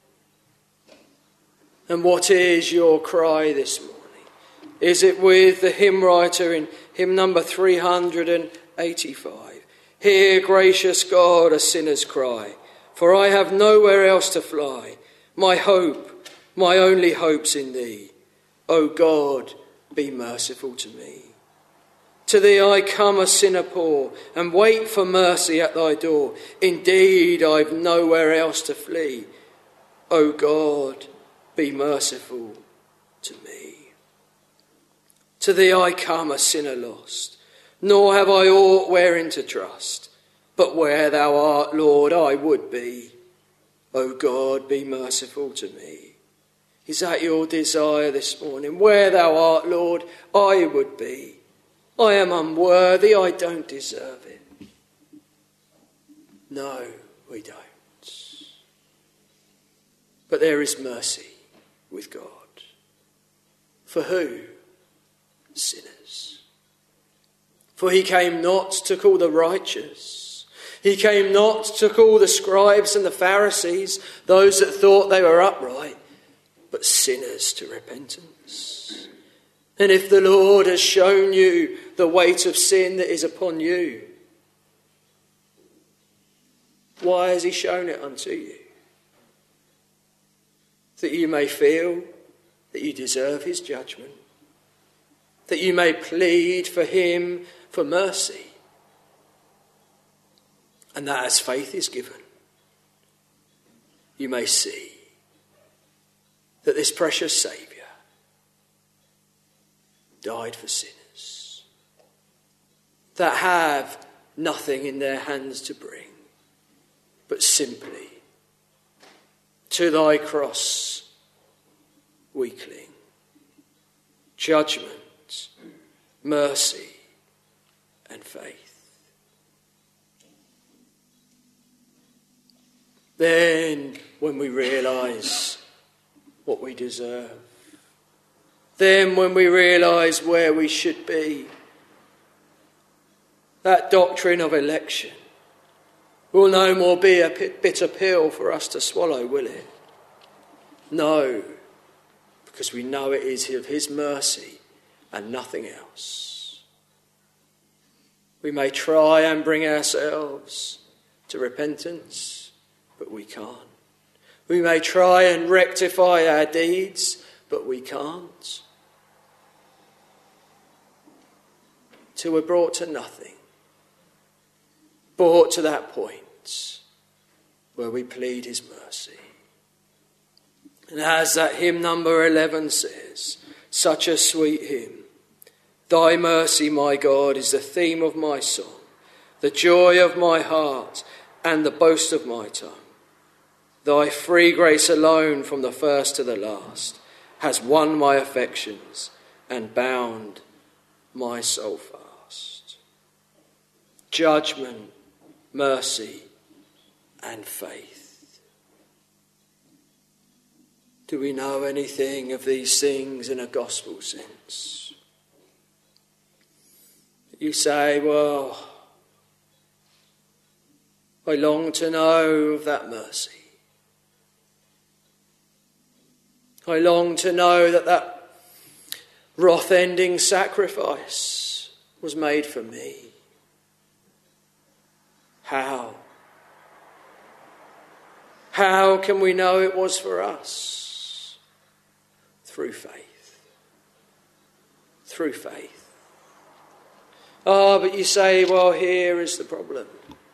And what is your cry this morning? Is it with the hymn writer in hymn number three hundred eighty-five? Hear, gracious God, a sinner's cry, for I have nowhere else to fly. My hope, my only hope's in thee. O God, be merciful to me. To thee I come a sinner poor, and wait for mercy at thy door. Indeed, I've nowhere else to flee. O God, be merciful to me. To thee I come a sinner lost, nor have I aught wherein to trust. But where thou art, Lord, I would be. O God, be merciful to me. Is that your desire this morning? Where thou art, Lord, I would be. I am unworthy, I don't deserve it. No, we don't. But there is mercy with God. For who? Sinners. For he came not to call the righteous. He came not to call the scribes and the Pharisees, those that thought they were upright, but sinners to repentance. And if the Lord has shown you the weight of sin that is upon you, why has he shown it unto you? That you may feel that you deserve his judgment, that you may plead for him for mercy, and that as faith is given, you may see that this precious Saviour died for sinners that have nothing in their hands to bring, but simply to thy cross we cling. Judgment, mercy, and faith. Then, when we realise what we deserve, then when we realise where we should be, that doctrine of election will no more be a bitter pill for us to swallow, will it? No, because we know it is of his mercy and nothing else. We may try and bring ourselves to repentance, but we can't. We may try and rectify our deeds, but we can't. Till we're brought to nothing. Brought to that point where we plead his mercy. And as that hymn number eleven says, such a sweet hymn, thy mercy, my God, is the theme of my song, the joy of my heart and the boast of my tongue. Thy free grace alone from the first to the last has won my affections and bound my soul fast. Judgment, mercy, and faith. Do we know anything of these things in a gospel sense? You say, well, I long to know of that mercy. I long to know that that wrath-ending sacrifice was made for me. How? How can we know it was for us? Through faith. Through faith. Ah, oh, but you say, well, here is the problem.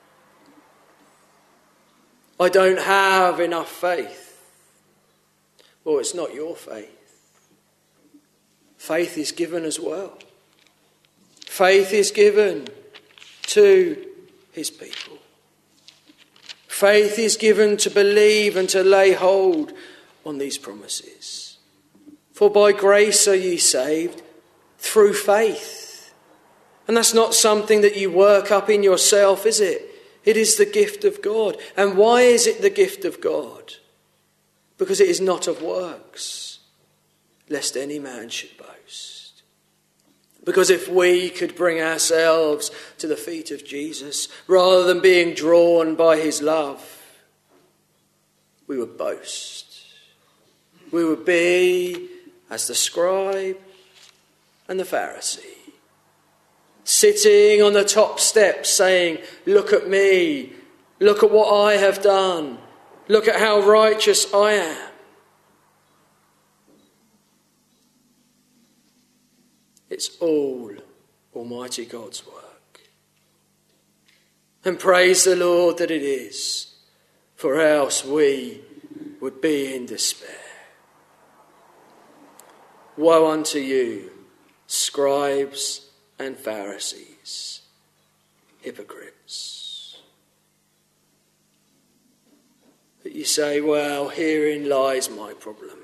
I don't have enough faith. Well, it's not your faith. Faith is given as well. Faith is given to his people. Faith is given to believe and to lay hold on these promises. For by grace are ye saved through faith. And that's not something that you work up in yourself, is it? It is the gift of God. And why is it the gift of God? Because it is not of works, lest any man should boast. Because if we could bring ourselves to the feet of Jesus, rather than being drawn by his love, we would boast. We would be as the scribe and the Pharisee, sitting on the top steps saying, look at me, look at what I have done, look at how righteous I am. It's all Almighty God's work. And praise the Lord that it is, for else we would be in despair. Woe unto you, scribes and Pharisees, hypocrites. But you say, well, herein lies my problem.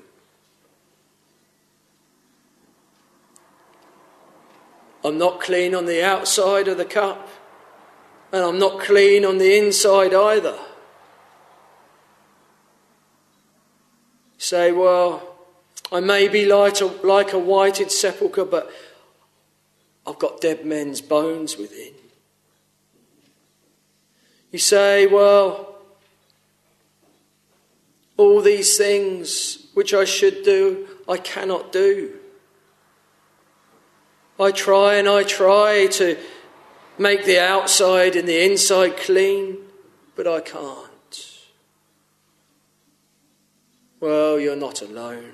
I'm not clean on the outside of the cup, and I'm not clean on the inside either. You say, well, I may be like a, like a whited sepulchre, but I've got dead men's bones within. You say, well, all these things which I should do, I cannot do. I try and I try to make the outside and the inside clean, but I can't. Well, you're not alone.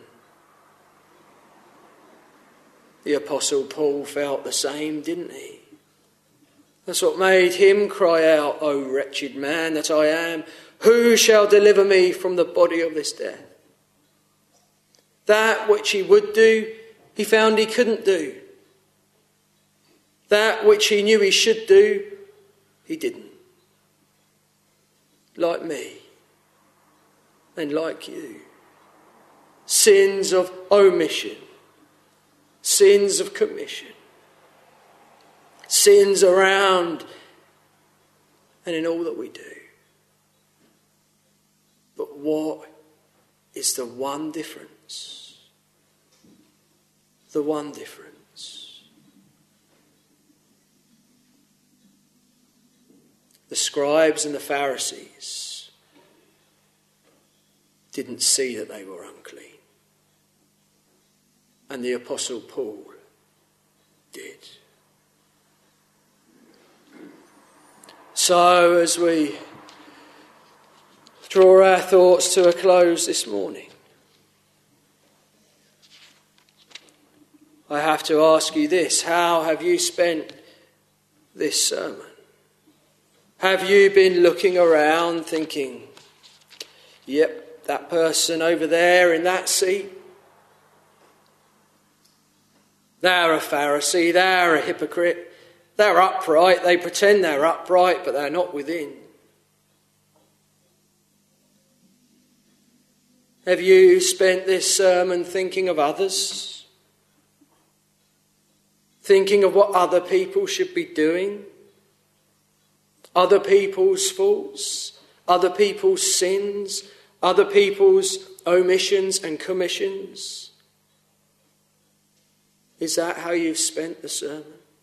The Apostle Paul felt the same, didn't he? That's what made him cry out, O wretched man that I am, who shall deliver me from the body of this death? That which he would do, he found he couldn't do. That which he knew he should do, he didn't. Like me and like you. Sins of omission. Sins of commission. Sins around and in all that we do. But what is the one difference? The one difference. The scribes and the Pharisees didn't see that they were unclean. And the Apostle Paul did. So as we draw our thoughts to a close this morning, I have to ask you this: how have you spent this sermon? Have you been looking around thinking, yep, that person over there in that seat, they're a Pharisee, they're a hypocrite, they're upright, they pretend they're upright, but they're not within. Have you spent this sermon thinking of others? Thinking of what other people should be doing? Other people's faults, other people's sins, other people's omissions and commissions? Is that how you've spent the sermon?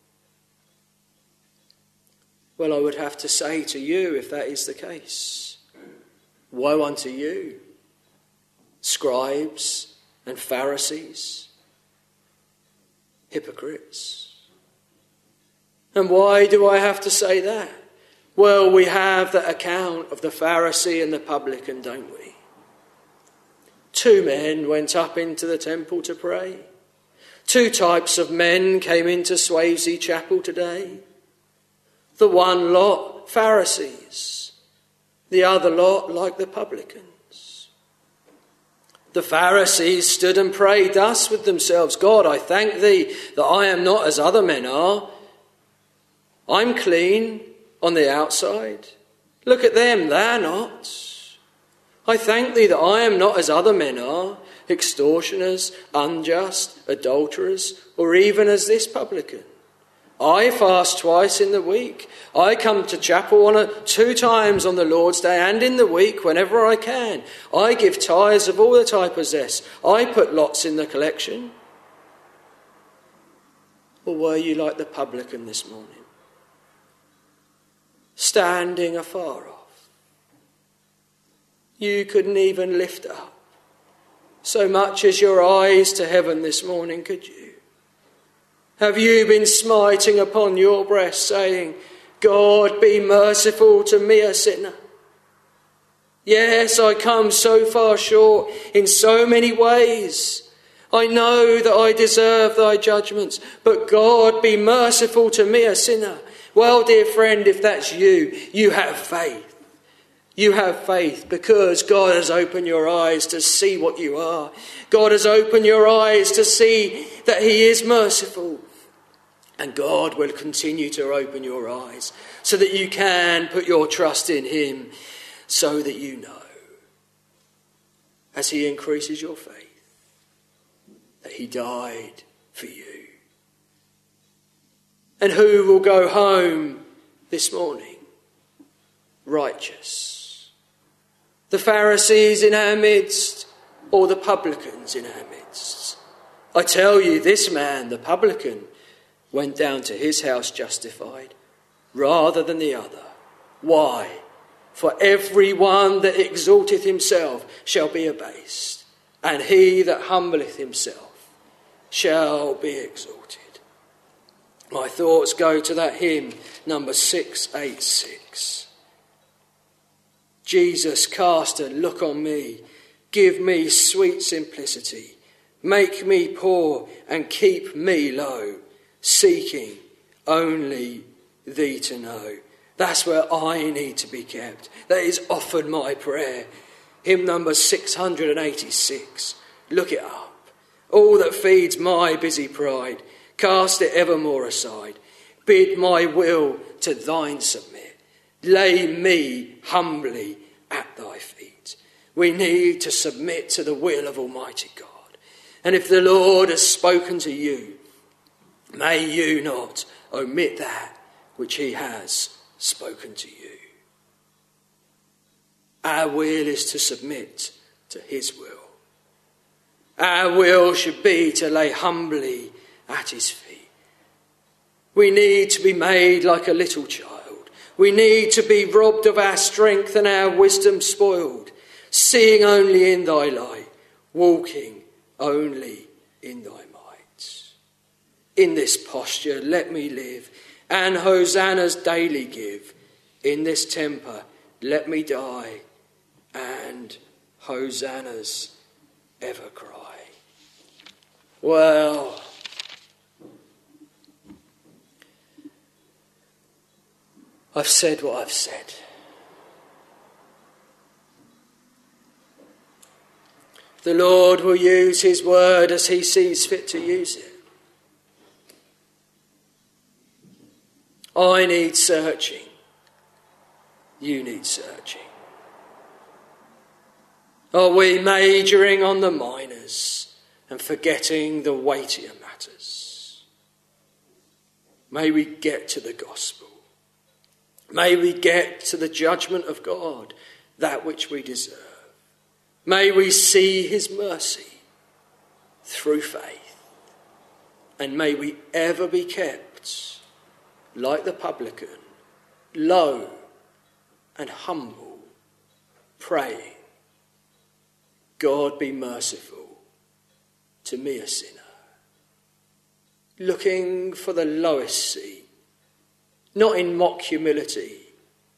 Well, I would have to say to you, if that is the case, woe unto you, scribes and Pharisees, hypocrites. And why do I have to say that? Well, we have that account of the Pharisee and the publican, don't we? Two men went up into the temple to pray. Two types of men came into Swavesey Chapel today. The one lot, Pharisees. The other lot, like the publicans. The Pharisees stood and prayed thus with themselves: God, I thank thee that I am not as other men are. I'm clean on the outside. Look at them, they're not. I thank thee that I am not as other men are, extortioners, unjust, adulterers, or even as this publican. I fast twice in the week. I come to chapel on a, two times on the Lord's Day and in the week whenever I can. I give tithes of all that I possess. I put lots in the collection. Or were you like the publican this morning? Standing afar off. You couldn't even lift up so much as your eyes to heaven this morning, could you? Have you been smiting upon your breast, saying, God, be merciful to me, a sinner? Yes, I come so far short in so many ways. I know that I deserve thy judgments, but God, be merciful to me, a sinner. Well, dear friend, if that's you, you have faith. You have faith because God has opened your eyes to see what you are. God has opened your eyes to see that he is merciful. And God will continue to open your eyes so that you can put your trust in him, so that you know, as he increases your faith, that he died for you. And who will go home this morning righteous? The Pharisees in our midst, or the publicans in our midst? I tell you, this man, the publican, went down to his house justified rather than the other. Why? For every one that exalteth himself shall be abased, and he that humbleth himself shall be exalted. My thoughts go to that hymn, number six eighty-six. Jesus, cast a look on me, give me sweet simplicity, make me poor and keep me low, seeking only thee to know. That's where I need to be kept. That is often my prayer. Hymn number six eighty-six. Look it up. All that feeds my busy pride, cast it evermore aside. Bid my will to thine submit. Lay me humbly at thy feet. We need to submit to the will of Almighty God. And if the Lord has spoken to you, may you not omit that which he has spoken to you. Our will is to submit to his will. Our will should be to lay humbly at his feet. We need to be made like a little child. We need to be robbed of our strength and our wisdom spoiled, seeing only in thy light, walking only in thy might. In this posture let me live, and hosannas daily give. In this temper let me die, and hosannas ever cry. Well, I've said what I've said. The Lord will use his word as he sees fit to use it. I need searching. You need searching. Are we majoring on the minors and forgetting the weightier matters? May we get to the gospel. May we get to the judgment of God, that which we deserve. May we see his mercy through faith. And may we ever be kept, like the publican, low and humble, praying, God be merciful to me, a sinner. Looking for the lowest seat, not in mock humility,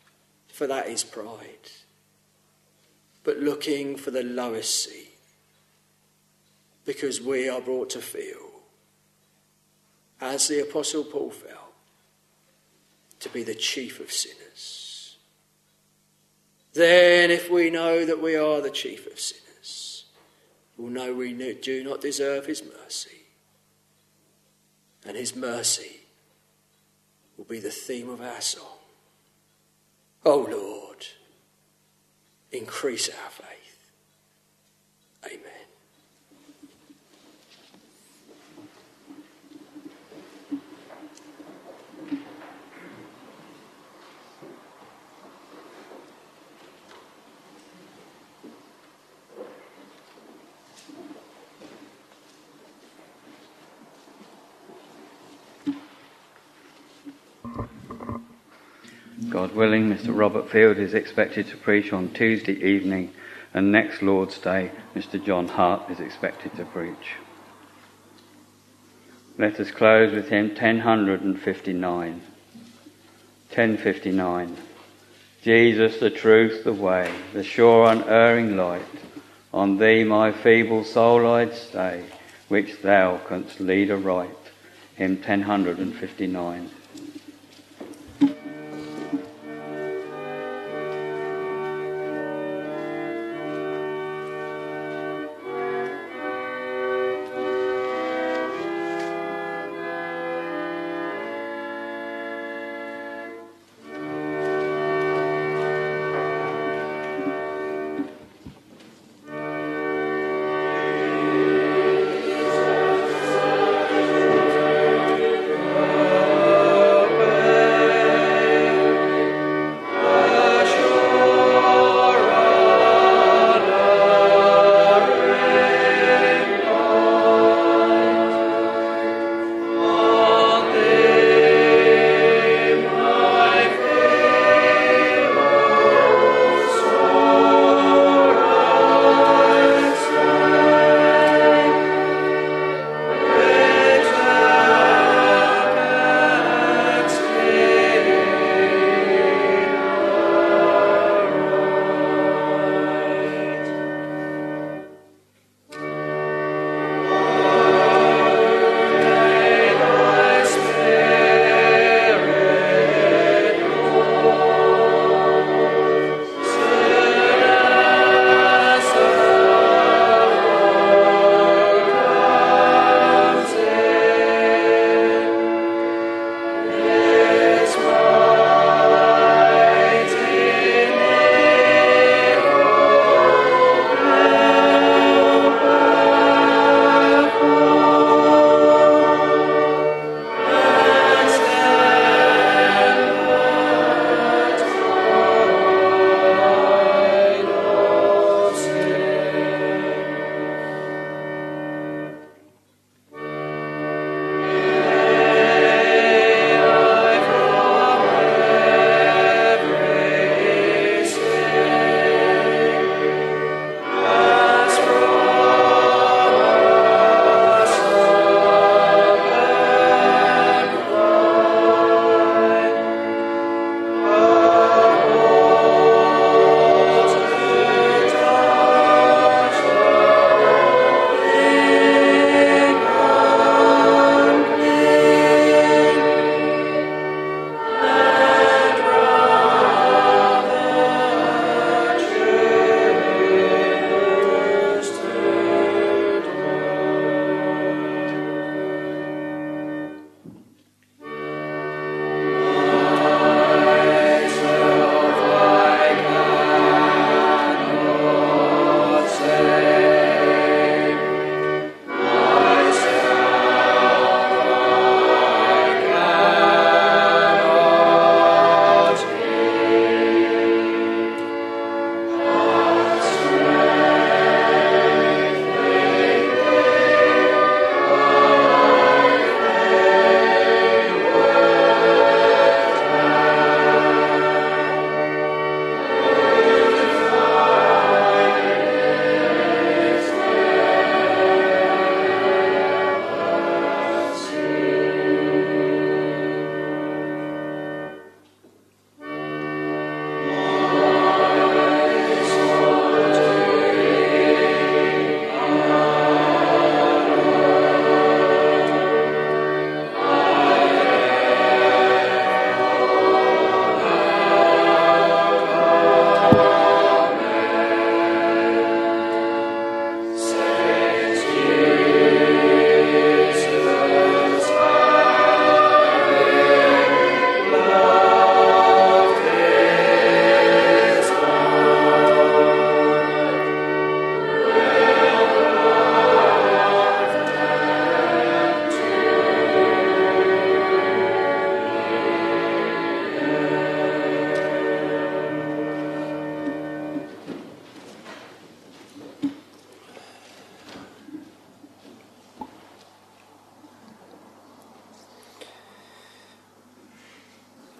for that is pride, but looking for the lowest seat, because we are brought to feel, as the Apostle Paul felt, to be the chief of sinners. Then if we know that we are the chief of sinners, we'll know we do not deserve his mercy. And his mercy will be the theme of our song. Oh Lord, increase our faith. Amen. God willing, Mister Robert Field is expected to preach on Tuesday evening, and next Lord's Day, Mister John Hart is expected to preach. Let us close with hymn ten fifty-nine. ten fifty-nine. Jesus, the truth, the way, the sure unerring light, on thee my feeble soul I'd stay, which thou canst lead aright. Hymn ten fifty-nine. Oh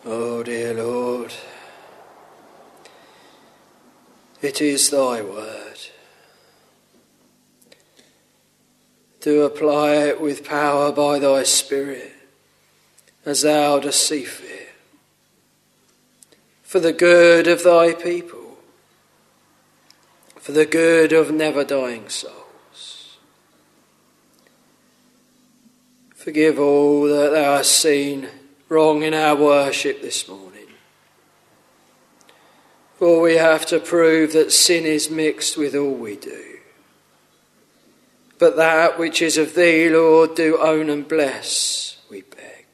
Oh dear Lord, it is thy word. Do apply it with power by thy Spirit, as thou dost see fit, for the good of thy people, for the good of never-dying souls. Forgive all that thou hast seen wrong in our worship this morning, for we have to prove that sin is mixed with all we do. But that which is of thee, Lord, do own and bless, we beg.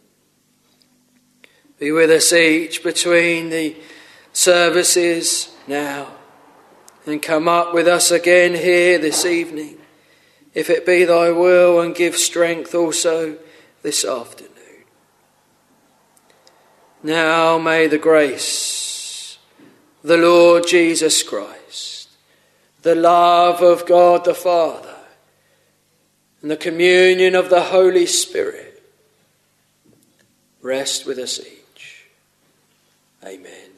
Be with us each between the services now, and come up with us again here this evening, if it be thy will, and give strength also this afternoon. Now may the grace, the Lord Jesus Christ, the love of God the Father, and the communion of the Holy Spirit rest with us each. Amen.